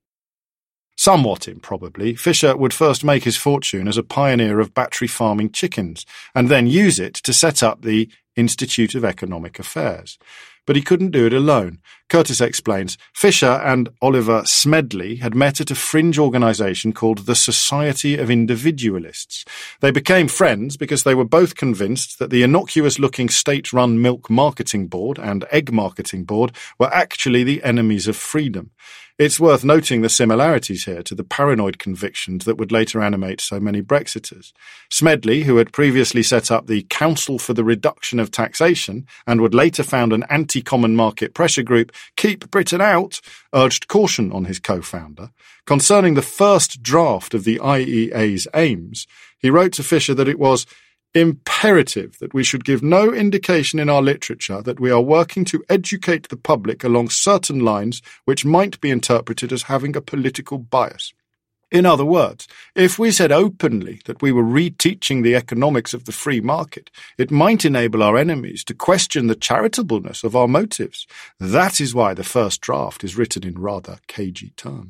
Somewhat improbably, Fisher would first make his fortune as a pioneer of battery farming chickens, and then use it to set up the Institute of Economic Affairs. But he couldn't do it alone. Curtis explains, Fisher and Oliver Smedley had met at a fringe organisation called the Society of Individualists. They became friends because they were both convinced that the innocuous-looking state-run milk marketing board and egg marketing board were actually the enemies of freedom. It's worth noting the similarities here to the paranoid convictions that would later animate so many Brexiters. Smedley, who had previously set up the Council for the Reduction of Taxation and would later found an anti-common market pressure group, Keep Britain Out, urged caution on his co-founder. Concerning the first draft of the I E A's aims, he wrote to Fisher that it was imperative that we should give no indication in our literature that we are working to educate the public along certain lines which might be interpreted as having a political bias. In other words, if we said openly that we were reteaching the economics of the free market, it might enable our enemies to question the charitableness of our motives. That is why the first draft is written in rather cagey terms.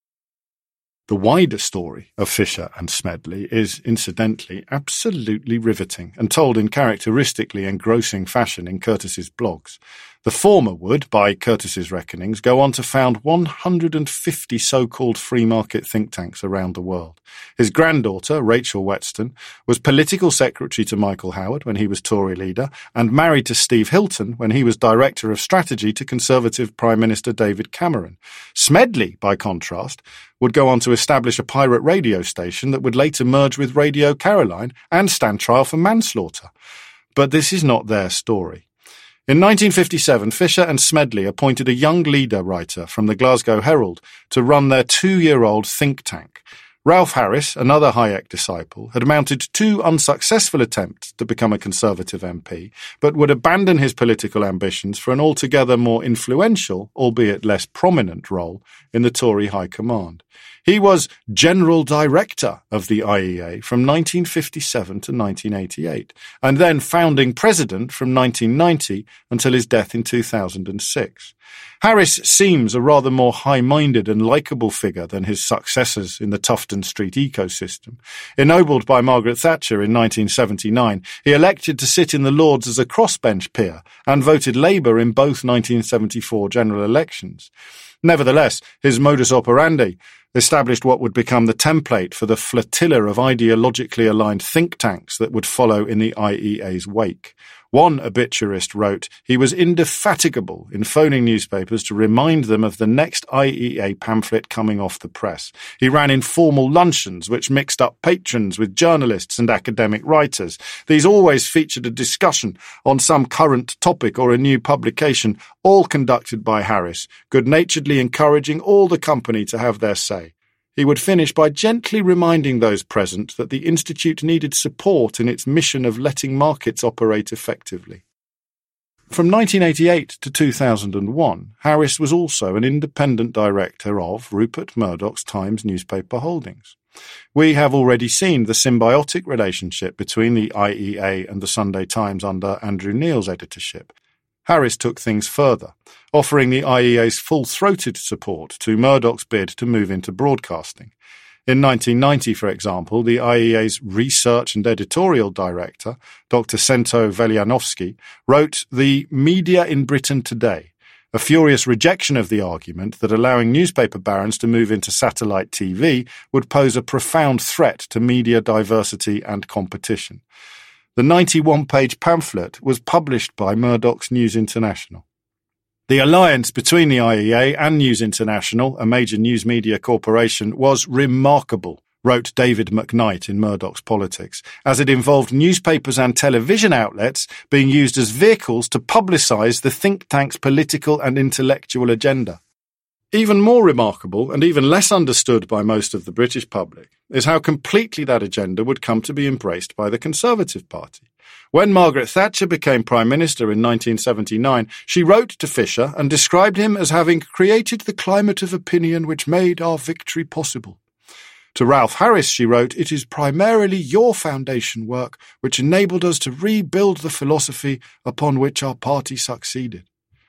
The wider story of Fisher and Smedley is, incidentally, absolutely riveting and told in characteristically engrossing fashion in Curtis's blogs. The former would, by Curtis's reckonings, go on to found one hundred fifty so-called free market think tanks around the world. His granddaughter, Rachel Whetstone, was political secretary to Michael Howard when he was Tory leader and married to Steve Hilton when he was director of strategy to Conservative Prime Minister David Cameron. Smedley, by contrast, would go on to establish a pirate radio station that would later merge with Radio Caroline and stand trial for manslaughter. But this is not their story. In nineteen fifty-seven, Fisher and Smedley appointed a young leader writer from the Glasgow Herald to run their two-year-old think tank. Ralph Harris, another Hayek disciple, had mounted two unsuccessful attempts to become a Conservative M P, but would abandon his political ambitions for an altogether more influential, albeit less prominent, role in the Tory High Command. He was General Director of the I E A from nineteen fifty-seven to nineteen eighty-eight, and then founding president from nineteen ninety until his death in two thousand six. Harris seems a rather more high-minded and likeable figure than his successors in the Tufton Street ecosystem. Ennobled by Margaret Thatcher in nineteen seventy-nine, he elected to sit in the Lords as a crossbench peer and voted Labour in both nineteen seventy-four general elections. Nevertheless, his modus operandi established what would become the template for the flotilla of ideologically aligned think tanks that would follow in the I E A's wake. One obituarist wrote he was indefatigable in phoning newspapers to remind them of the next I E A pamphlet coming off the press. He ran informal luncheons which mixed up patrons with journalists and academic writers. These always featured a discussion on some current topic or a new publication, all conducted by Harris, good-naturedly encouraging all the company to have their say. He would finish by gently reminding those present that the Institute needed support in its mission of letting markets operate effectively. From nineteen eighty-eight to two thousand one, Harris was also an independent director of Rupert Murdoch's Times newspaper holdings. We have already seen the symbiotic relationship between the I E A and the Sunday Times under Andrew Neil's editorship. Harris took things further, offering the I E A's full-throated support to Murdoch's bid to move into broadcasting. In nineteen ninety, for example, the I E A's research and editorial director, Doctor Sento Velianovsky, wrote The Media in Britain Today, a furious rejection of the argument that allowing newspaper barons to move into satellite T V would pose a profound threat to media diversity and competition. The ninety-one page pamphlet was published by Murdoch's News International. The alliance between the I E A and News International, a major news media corporation, was remarkable, wrote David McKnight in Murdoch's Politics, as it involved newspapers and television outlets being used as vehicles to publicise the think tank's political and intellectual agenda. Even more remarkable, and even less understood by most of the British public, is how completely that agenda would come to be embraced by the Conservative Party. When Margaret Thatcher became Prime Minister in nineteen seventy-nine, she wrote to Fisher and described him as having created the climate of opinion which made our victory possible. To Ralph Harris she wrote, "It is primarily your foundation work which enabled us to rebuild the philosophy upon which our party succeeded."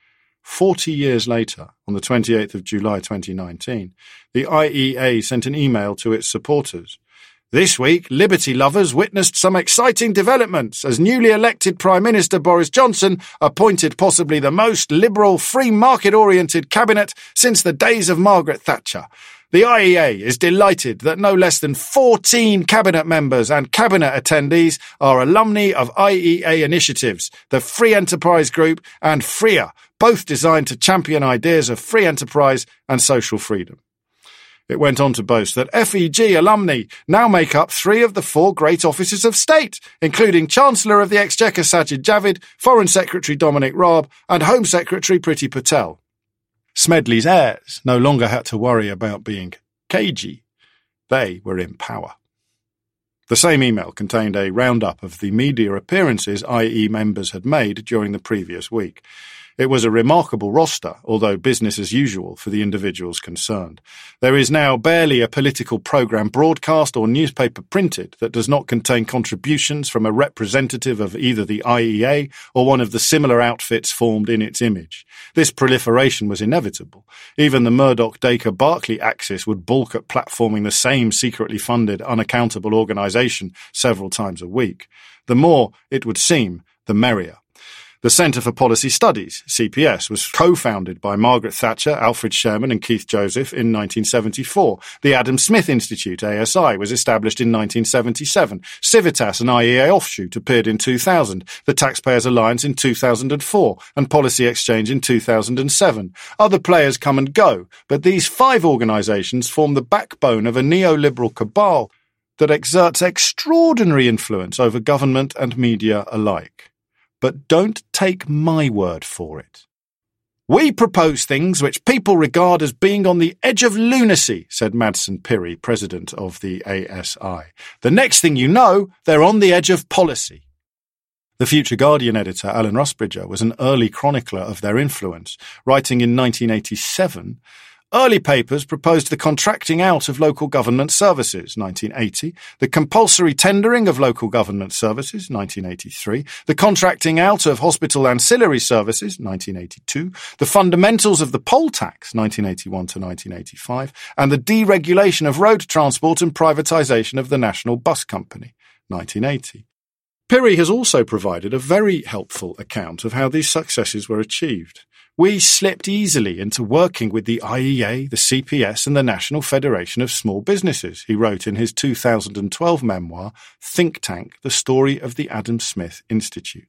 Forty years later, on the twenty-eighth of July twenty nineteen, the I E A sent an email to its supporters. This week, liberty lovers witnessed some exciting developments as newly elected Prime Minister Boris Johnson appointed possibly the most liberal, free market-oriented cabinet since the days of Margaret Thatcher. The I E A is delighted that no less than fourteen cabinet members and cabinet attendees are alumni of I E A initiatives, the Free Enterprise Group and Freer, both designed to champion ideas of free enterprise and social freedom. It went on to boast that F E G alumni now make up three of the four great offices of state, including Chancellor of the Exchequer Sajid Javid, Foreign Secretary Dominic Raab, and Home Secretary Priti Patel. Smedley's heirs no longer had to worry about being cagey. They were in power. The same email contained a roundup of the media appearances I E members had made during the previous week. It was a remarkable roster, although business as usual for the individuals concerned. There is now barely a political programme broadcast or newspaper printed that does not contain contributions from a representative of either the I E A or one of the similar outfits formed in its image. This proliferation was inevitable. Even the Murdoch-Dacre-Barclay axis would balk at platforming the same secretly funded, unaccountable organisation several times a week. The more, it would seem, the merrier. The Centre for Policy Studies, C P S, was co-founded by Margaret Thatcher, Alfred Sherman and Keith Joseph in nineteen seventy-four. The Adam Smith Institute, A S I, was established in nineteen seventy-seven. Civitas, an I E A offshoot, appeared in two thousand. The Taxpayers Alliance in two thousand four, and Policy Exchange in two thousand seven. Other players come and go, but these five organisations form the backbone of a neoliberal cabal that exerts extraordinary influence over government and media alike. But don't take my word for it. "We propose things which people regard as being on the edge of lunacy," said Madsen Pirie, president of the A S I. "The next thing you know, they're on the edge of policy." The future Guardian editor, Alan Rusbridger, was an early chronicler of their influence, writing in nineteen eighty-seven, "Early papers proposed the contracting out of local government services, nineteen eighty, the compulsory tendering of local government services, nineteen eighty-three, the contracting out of hospital ancillary services, nineteen eighty-two, the fundamentals of the poll tax, nineteen eighty-one to nineteen eighty-five, and the deregulation of road transport and privatisation of the National Bus Company, nineteen eighty. Pirie has also provided a very helpful account of how these successes were achieved. "We slipped easily into working with the I E A, the C P S and the National Federation of Small Businesses," he wrote in his two thousand twelve memoir, Think Tank, The Story of the Adam Smith Institute.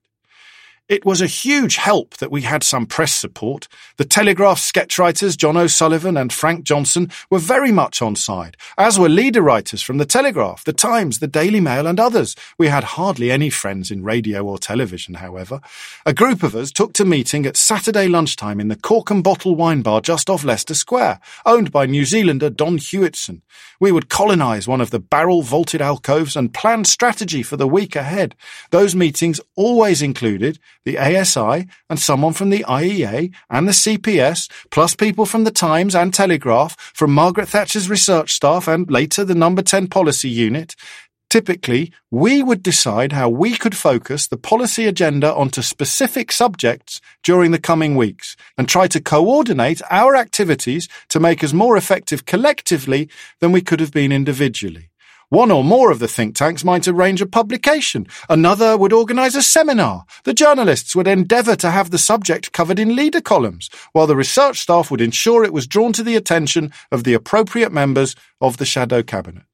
"It was a huge help that we had some press support. The Telegraph sketch writers John O'Sullivan and Frank Johnson were very much on side, as were leader writers from the Telegraph, the Times, the Daily Mail and others. We had hardly any friends in radio or television, however. A group of us took to meeting at Saturday lunchtime in the Cork and Bottle wine bar just off Leicester Square, owned by New Zealander Don Hewitson. We would colonise one of the barrel-vaulted alcoves and plan strategy for the week ahead. Those meetings always included the A S I and someone from the I E A and the C P S, plus people from the Times and Telegraph, from Margaret Thatcher's research staff and later the Number ten Policy Unit. Typically, we would decide how we could focus the policy agenda onto specific subjects during the coming weeks and try to coordinate our activities to make us more effective collectively than we could have been individually. One or more of the think tanks might arrange a publication. Another would organise a seminar. The journalists would endeavour to have the subject covered in leader columns, while the research staff would ensure it was drawn to the attention of the appropriate members of the shadow cabinet."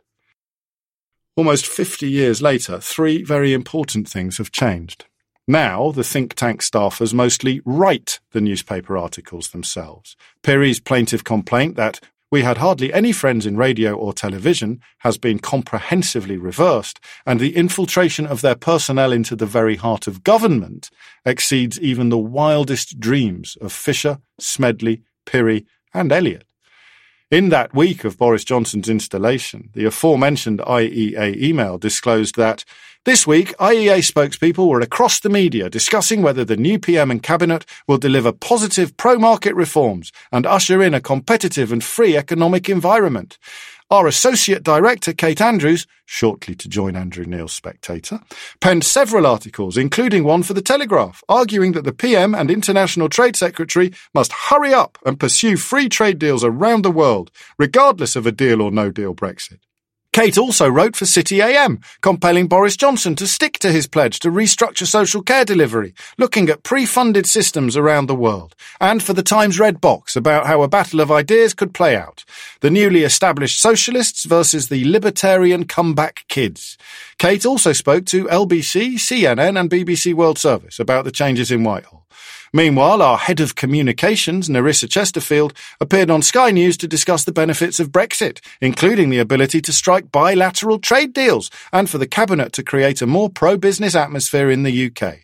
Almost fifty years later, three very important things have changed. Now, the think tank staffers mostly write the newspaper articles themselves. Pirie's plaintive complaint that "we had hardly any friends in radio or television" has been comprehensively reversed, and the infiltration of their personnel into the very heart of government exceeds even the wildest dreams of Fisher, Smedley, Pirie and Elliott. In that week of Boris Johnson's installation, the aforementioned I E A email disclosed that this week I E A spokespeople were across the media discussing whether the new P M and Cabinet will deliver positive pro-market reforms and usher in a competitive and free economic environment. Our Associate Director, Kate Andrews, shortly to join Andrew Neil's Spectator, penned several articles, including one for the Telegraph, arguing that the P M and International Trade Secretary must hurry up and pursue free trade deals around the world, regardless of a deal or no-deal Brexit. Kate also wrote for City A M, compelling Boris Johnson to stick to his pledge to restructure social care delivery, looking at pre-funded systems around the world, and for the Times Red Box about how a battle of ideas could play out, the newly established socialists versus the libertarian comeback kids. Kate also spoke to L B C, C N N and B B C World Service about the changes in Whitehall. Meanwhile, our head of communications, Nerissa Chesterfield, appeared on Sky News to discuss the benefits of Brexit, including the ability to strike bilateral trade deals and for the Cabinet to create a more pro-business atmosphere in the U K.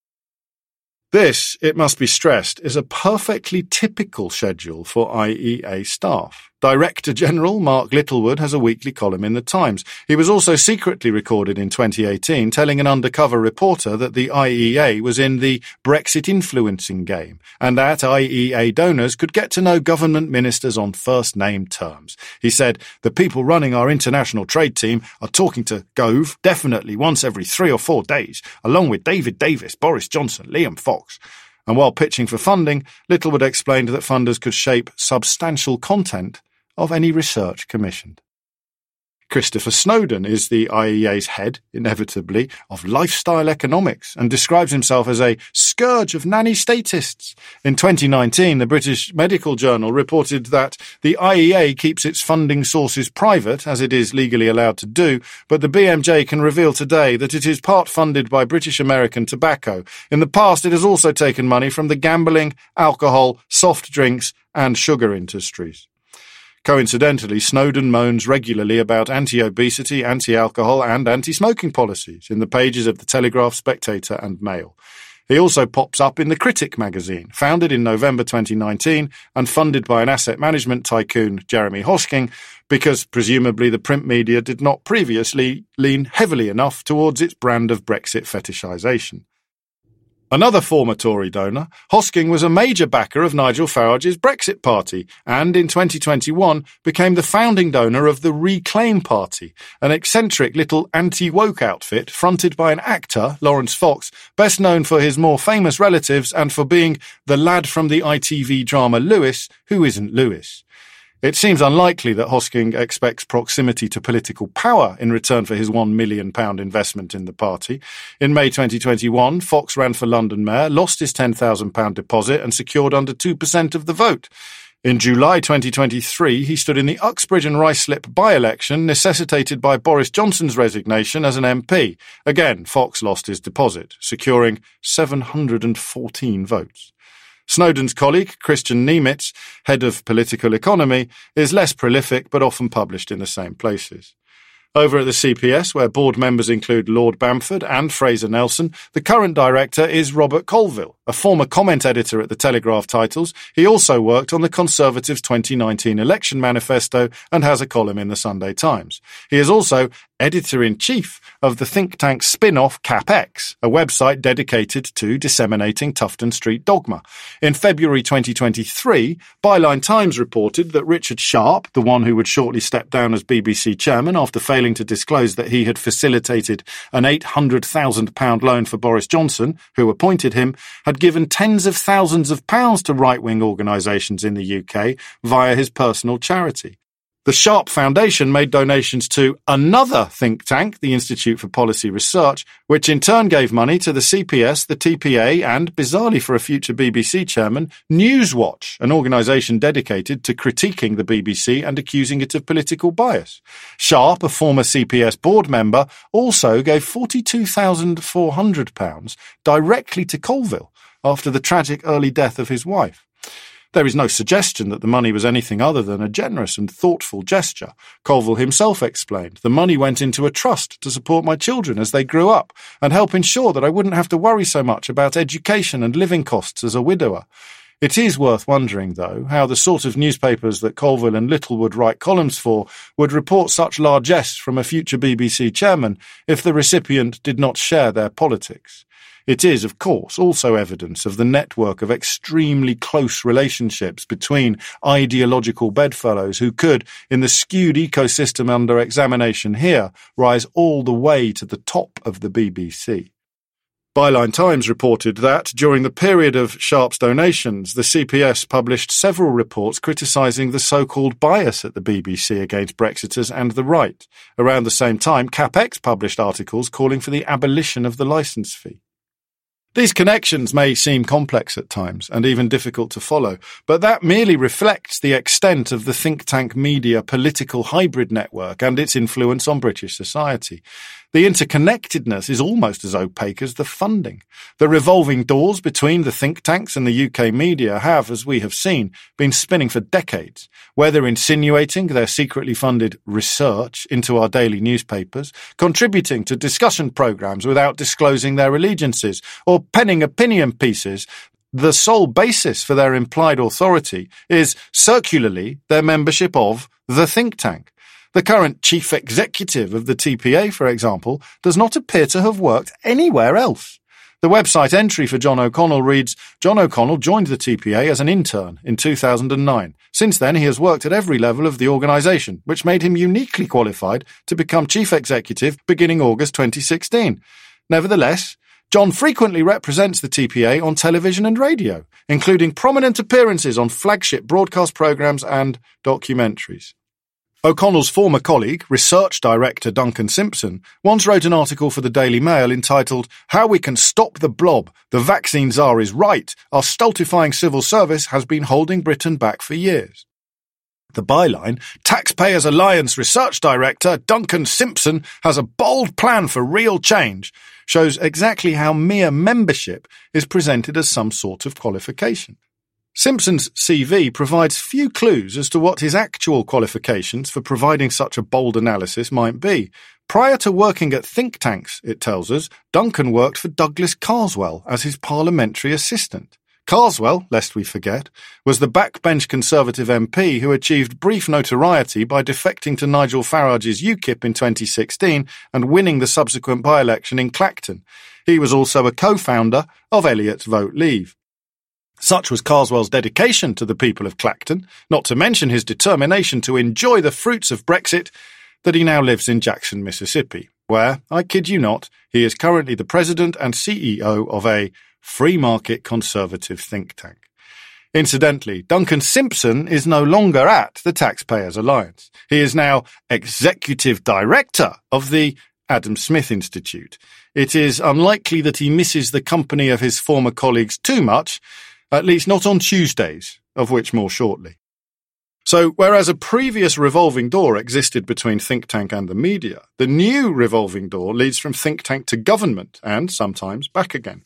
This, it must be stressed, is a perfectly typical schedule for I E A staff. Director General Mark Littlewood has a weekly column in The Times. He was also secretly recorded in twenty eighteen telling an undercover reporter that the I E A was in the Brexit influencing game and that I E A donors could get to know government ministers on first-name terms. He said, "The people running our international trade team are talking to Gove definitely once every three or four days, along with David Davis, Boris Johnson, Liam Fox." And while pitching for funding, Littlewood explained that funders could shape substantial content of any research commissioned. Christopher Snowdon is the I E A's head, inevitably, of lifestyle economics and describes himself as a scourge of nanny statists. In twenty nineteen, the British Medical Journal reported that the I E A keeps its funding sources private, as it is legally allowed to do, but the B M J can reveal today that it is part funded by British American Tobacco. In the past, it has also taken money from the gambling, alcohol, soft drinks and sugar industries. Coincidentally, Snowdon moans regularly about anti-obesity, anti-alcohol and anti-smoking policies in the pages of the Telegraph, Spectator and Mail. He also pops up in The Critic magazine, founded in November twenty nineteen and funded by an asset management tycoon, Jeremy Hosking, because presumably the print media did not previously lean heavily enough towards its brand of Brexit fetishisation. Another former Tory donor, Hosking was a major backer of Nigel Farage's Brexit Party and in twenty twenty-one became the founding donor of the Reclaim Party, an eccentric little anti-woke outfit fronted by an actor, Lawrence Fox, best known for his more famous relatives and for being the lad from the I T V drama Lewis, who isn't Lewis. It seems unlikely that Hosking expects proximity to political power in return for his one million pounds investment in the party. In May twenty twenty-one, Fox ran for London Mayor, lost his ten thousand pounds deposit and secured under two percent of the vote. In July twenty twenty-three, he stood in the Uxbridge and Ruislip by-election necessitated by Boris Johnson's resignation as an M P. Again, Fox lost his deposit, securing seven hundred fourteen votes. Snowden's colleague, Christian Niemitz, head of political economy, is less prolific but often published in the same places. Over at the C P S, where board members include Lord Bamford and Fraser Nelson, the current director is Robert Colville, a former comment editor at the Telegraph Titles. He also worked on the Conservatives' twenty nineteen election manifesto and has a column in the Sunday Times. He is also editor-in-chief of the think tank spin-off CapX, a website dedicated to disseminating Tufton Street dogma. In February twenty twenty-three, Byline Times reported that Richard Sharp, the one who would shortly step down as B B C chairman after failing to disclose that he had facilitated an eight hundred thousand pounds loan for Boris Johnson, who appointed him, had given tens of thousands of pounds to right-wing organisations in the U K via his personal charity. The Sharp Foundation made donations to another think tank, the Institute for Policy Research, which in turn gave money to the C P S, the T P A and, bizarrely for a future B B C chairman, Newswatch, an organisation dedicated to critiquing the B B C and accusing it of political bias. Sharp, a former C P S board member, also gave forty-two thousand four hundred pounds directly to Colville after the tragic early death of his wife. There is no suggestion that the money was anything other than a generous and thoughtful gesture. Colville himself explained, "The money went into a trust to support my children as they grew up and help ensure that I wouldn't have to worry so much about education and living costs as a widower." It is worth wondering, though, how the sort of newspapers that Colville and Littlewood write columns for would report such largesse from a future B B C chairman if the recipient did not share their politics. It is, of course, also evidence of the network of extremely close relationships between ideological bedfellows who could, in the skewed ecosystem under examination here, rise all the way to the top of the B B C. Byline Times reported that, during the period of Sharp's donations, the C P S published several reports criticising the so-called bias at the B B C against Brexiters and the right. Around the same time, CapX published articles calling for the abolition of the licence fee. These connections may seem complex at times and even difficult to follow, but that merely reflects the extent of the think tank media political hybrid network and its influence on British society. The interconnectedness is almost as opaque as the funding. The revolving doors between the think tanks and the U K media have, as we have seen, been spinning for decades, whether insinuating their secretly funded research into our daily newspapers, contributing to discussion programmes without disclosing their allegiances, or penning opinion pieces. The sole basis for their implied authority is, circularly, their membership of the think tank. The current chief executive of the T P A, for example, does not appear to have worked anywhere else. The website entry for John O'Connell reads, "John O'Connell joined the T P A as an intern in two thousand nine. Since then, he has worked at every level of the organisation, which made him uniquely qualified to become chief executive beginning August twenty sixteen. Nevertheless, John frequently represents the T P A on television and radio, including prominent appearances on flagship broadcast programmes and documentaries." O'Connell's former colleague, research director Duncan Simpson, once wrote an article for the Daily Mail entitled, "How We Can Stop the Blob. The Vaccine Tsar is Right. Our stultifying civil service has been holding Britain back for years." The byline, "Taxpayers Alliance research director Duncan Simpson has a bold plan for real change," shows exactly how mere membership is presented as some sort of qualification. Simpson's C V provides few clues as to what his actual qualifications for providing such a bold analysis might be. Prior to working at think tanks, it tells us, Duncan worked for Douglas Carswell as his parliamentary assistant. Carswell, lest we forget, was the backbench Conservative M P who achieved brief notoriety by defecting to Nigel Farage's U KIP in twenty sixteen and winning the subsequent by-election in Clacton. He was also a co-founder of Elliot's Vote Leave. Such was Carswell's dedication to the people of Clacton, not to mention his determination to enjoy the fruits of Brexit, that he now lives in Jackson, Mississippi, where, I kid you not, he is currently the president and C E O of a free-market conservative think tank. Incidentally, Duncan Simpson is no longer at the Taxpayers Alliance. He is now executive director of the Adam Smith Institute. It is unlikely that he misses the company of his former colleagues too much, at least not on Tuesdays, of which more shortly. So, whereas a previous revolving door existed between think tank and the media, the new revolving door leads from think tank to government, and sometimes back again.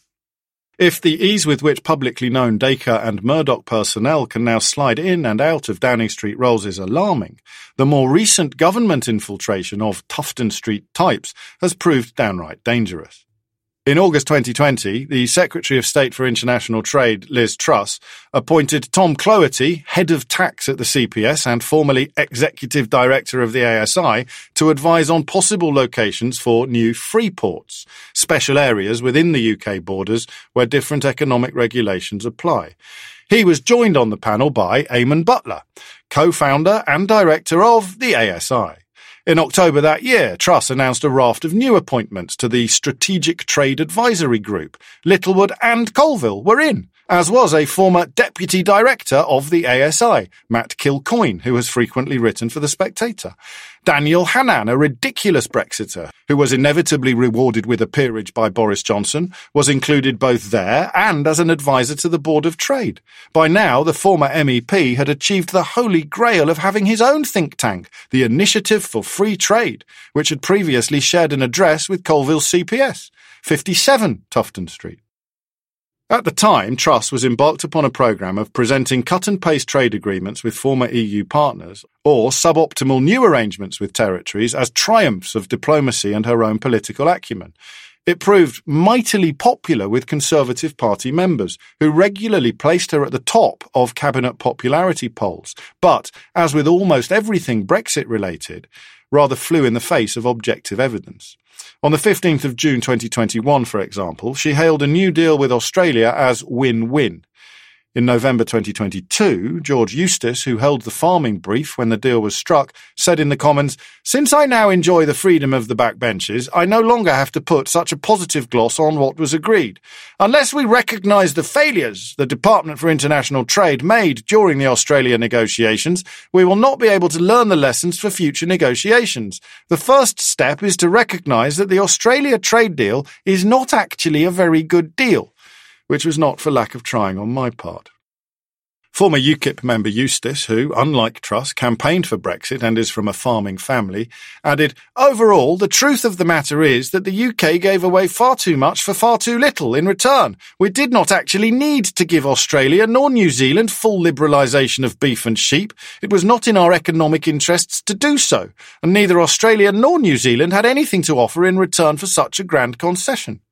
If the ease with which publicly known Dacre and Murdoch personnel can now slide in and out of Downing Street roles is alarming, the more recent government infiltration of Tufton Street types has proved downright dangerous. In August twenty twenty, the Secretary of State for International Trade, Liz Truss, appointed Tom Cloherty, head of tax at the C P S and formerly executive director of the A S I, to advise on possible locations for new free ports, special areas within the U K borders where different economic regulations apply. He was joined on the panel by Eamon Butler, co-founder and director of the A S I. In October that year, Truss announced a raft of new appointments to the Strategic Trade Advisory Group. Littlewood and Colville were in, as was a former deputy director of the A S I, Matt Kilcoyne, who has frequently written for The Spectator. Daniel Hannan, a ridiculous Brexiter, who was inevitably rewarded with a peerage by Boris Johnson, was included both there and as an advisor to the Board of Trade. By now, the former M E P had achieved the holy grail of having his own think tank, the Initiative for Free Trade, which had previously shared an address with Colville's C P S, fifty-seven Tufton Street. At the time, Truss was embarked upon a programme of presenting cut-and-paste trade agreements with former E U partners or suboptimal new arrangements with territories as triumphs of diplomacy and her own political acumen. It proved mightily popular with Conservative Party members, who regularly placed her at the top of cabinet popularity polls, but, as with almost everything Brexit-related, rather flew in the face of objective evidence. On the fifteenth of June twenty twenty-one, for example, she hailed a new deal with Australia as win-win. In November twenty twenty-two, George Eustice, who held the farming brief when the deal was struck, said in the Commons, "Since I now enjoy the freedom of the backbenches, I no longer have to put such a positive gloss on what was agreed. Unless we recognise the failures the Department for International Trade made during the Australia negotiations, we will not be able to learn the lessons for future negotiations. The first step is to recognise that the Australia trade deal is not actually a very good deal," which was not for lack of trying on my part. Former U KIP member Eustice, who, unlike Truss, campaigned for Brexit and is from a farming family, added, "Overall, the truth of the matter is that the U K gave away far too much for far too little in return. We did not actually need to give Australia nor New Zealand full liberalisation of beef and sheep. It was not in our economic interests to do so, and neither Australia nor New Zealand had anything to offer in return for such a grand concession."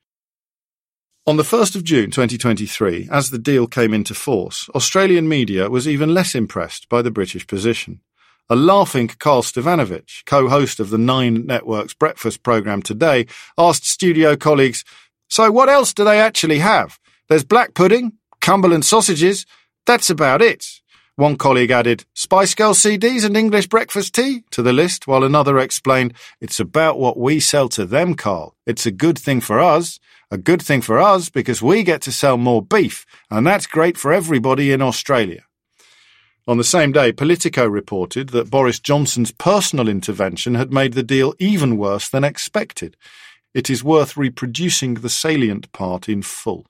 On the first of June twenty twenty-three, as the deal came into force, Australian media was even less impressed by the British position. A laughing Carl Stevanovic, co-host of the Nine Network's breakfast programme Today, asked studio colleagues, "So what else do they actually have? There's black pudding, Cumberland sausages, that's about it." One colleague added, "Spice Girl C Ds and English breakfast tea" to the list, while another explained, "It's about what we sell to them, Carl. It's a good thing for us. A good thing for us because we get to sell more beef, and that's great for everybody in Australia." On the same day, Politico reported that Boris Johnson's personal intervention had made the deal even worse than expected. It is worth reproducing the salient part in full.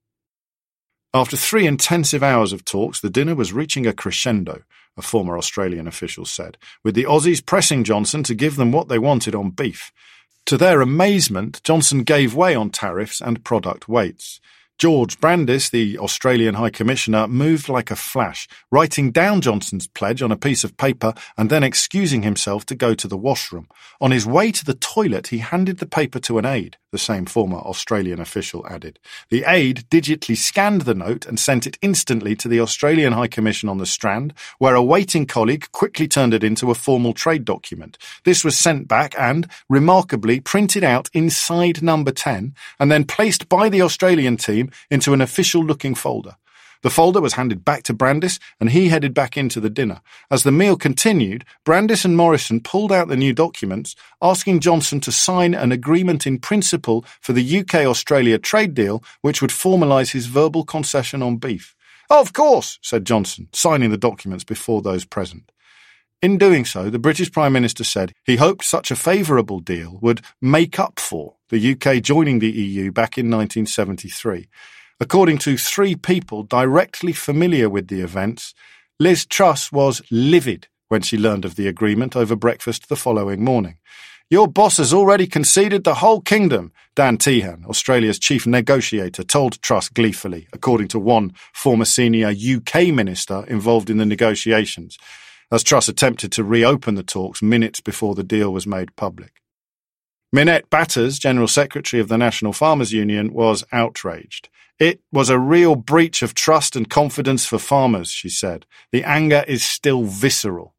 After three intensive hours of talks, the dinner was reaching a crescendo, a former Australian official said, with the Aussies pressing Johnson to give them what they wanted on beef. To their amazement, Johnson gave way on tariffs and product weights. George Brandis, the Australian High Commissioner, moved like a flash, writing down Johnson's pledge on a piece of paper and then excusing himself to go to the washroom. On his way to the toilet, he handed the paper to an aide, the same former Australian official added. The aide digitally scanned the note and sent it instantly to the Australian High Commission on the Strand, where a waiting colleague quickly turned it into a formal trade document. This was sent back and, remarkably, printed out inside number ten and then placed by the Australian team into an official-looking folder. The folder was handed back to Brandis, and he headed back into the dinner. As the meal continued, Brandis and Morrison pulled out the new documents, asking Johnson to sign an agreement in principle for the U K-Australia trade deal, which would formalise his verbal concession on beef. "Of course," said Johnson, signing the documents before those present. In doing so, the British Prime Minister said he hoped such a favourable deal would make up for the U K joining the E U back in nineteen seventy-three. According to three people directly familiar with the events, Liz Truss was livid when she learned of the agreement over breakfast the following morning. "Your boss has already conceded the whole kingdom," Dan Tehan, Australia's chief negotiator, told Truss gleefully, according to one former senior U K minister involved in the negotiations, as Truss attempted to reopen the talks minutes before the deal was made public. Minette Batters, General Secretary of the National Farmers Union, was outraged. "It was a real breach of trust and confidence for farmers," she said. "The anger is still visceral."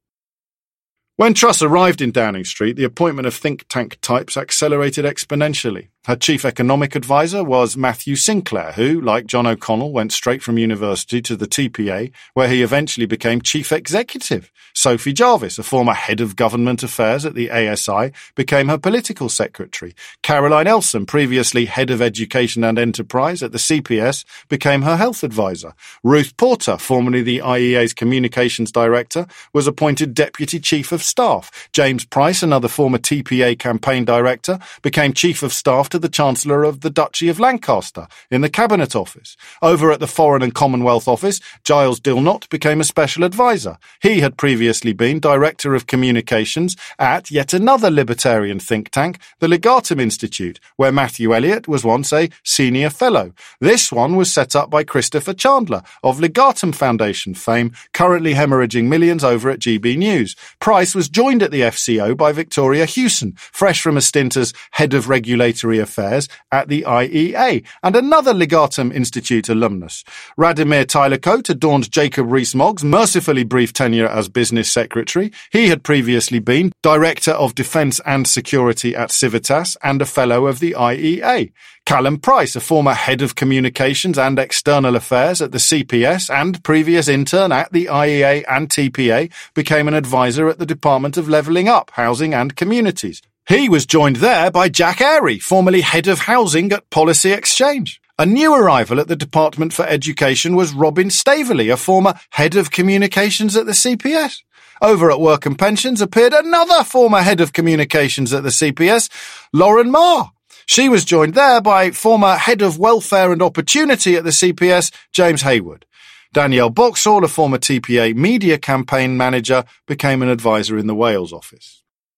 When Truss arrived in Downing Street, the appointment of think tank types accelerated exponentially. Her chief economic advisor was Matthew Sinclair, who, like John O'Connell, went straight from university to the T P A, where he eventually became chief executive. Sophie Jarvis, a former head of government affairs at the A S I, became her political secretary. Caroline Elsom, previously head of education and enterprise at the C P S, became her health advisor. Ruth Porter, formerly the I E A's communications director, was appointed deputy chief of staff. James Price, another former T P A campaign director, became chief of staff to the Chancellor of the Duchy of Lancaster in the Cabinet Office. Over at the Foreign and Commonwealth Office, Giles Dilnot became a special advisor. He had previously been Director of Communications at yet another libertarian think tank, the Legatum Institute, where Matthew Elliott was once a senior fellow. This one was set up by Christopher Chandler of Legatum Foundation fame, currently hemorrhaging millions over at G B News. Price was joined at the F C O by Victoria Hewson, fresh from a stint as Head of Regulatory Affairs at the I E A, and another Legatum Institute alumnus. Radomir Tylercoat adorned Jacob Rees-Mogg's mercifully brief tenure as Business Secretary. He had previously been Director of Defence and Security at Civitas and a Fellow of the I E A. Callum Price, a former Head of Communications and External Affairs at the C P S and previous intern at the I E A and T P A, became an advisor at the Department of Levelling Up, Housing and Communities. He was joined there by Jack Airy, formerly Head of Housing at Policy Exchange. A new arrival at the Department for Education was Robin Staveley, a former Head of Communications at the C P S. Over at Work and Pensions appeared another former Head of Communications at the C P S, Lauren Marr. She was joined there by former Head of Welfare and Opportunity at the C P S, James Hayward. Danielle Boxall, a former T P A media campaign manager, became an advisor in the Wales office.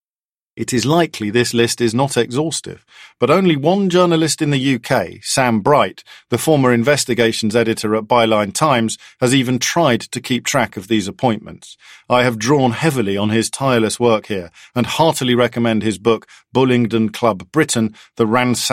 It is likely this list is not exhaustive, but only one journalist in the U K, Sam Bright, the former investigations editor at Byline Times, has even tried to keep track of these appointments. I have drawn heavily on his tireless work here and heartily recommend his book, Bullingdon Club Britain, The Ransack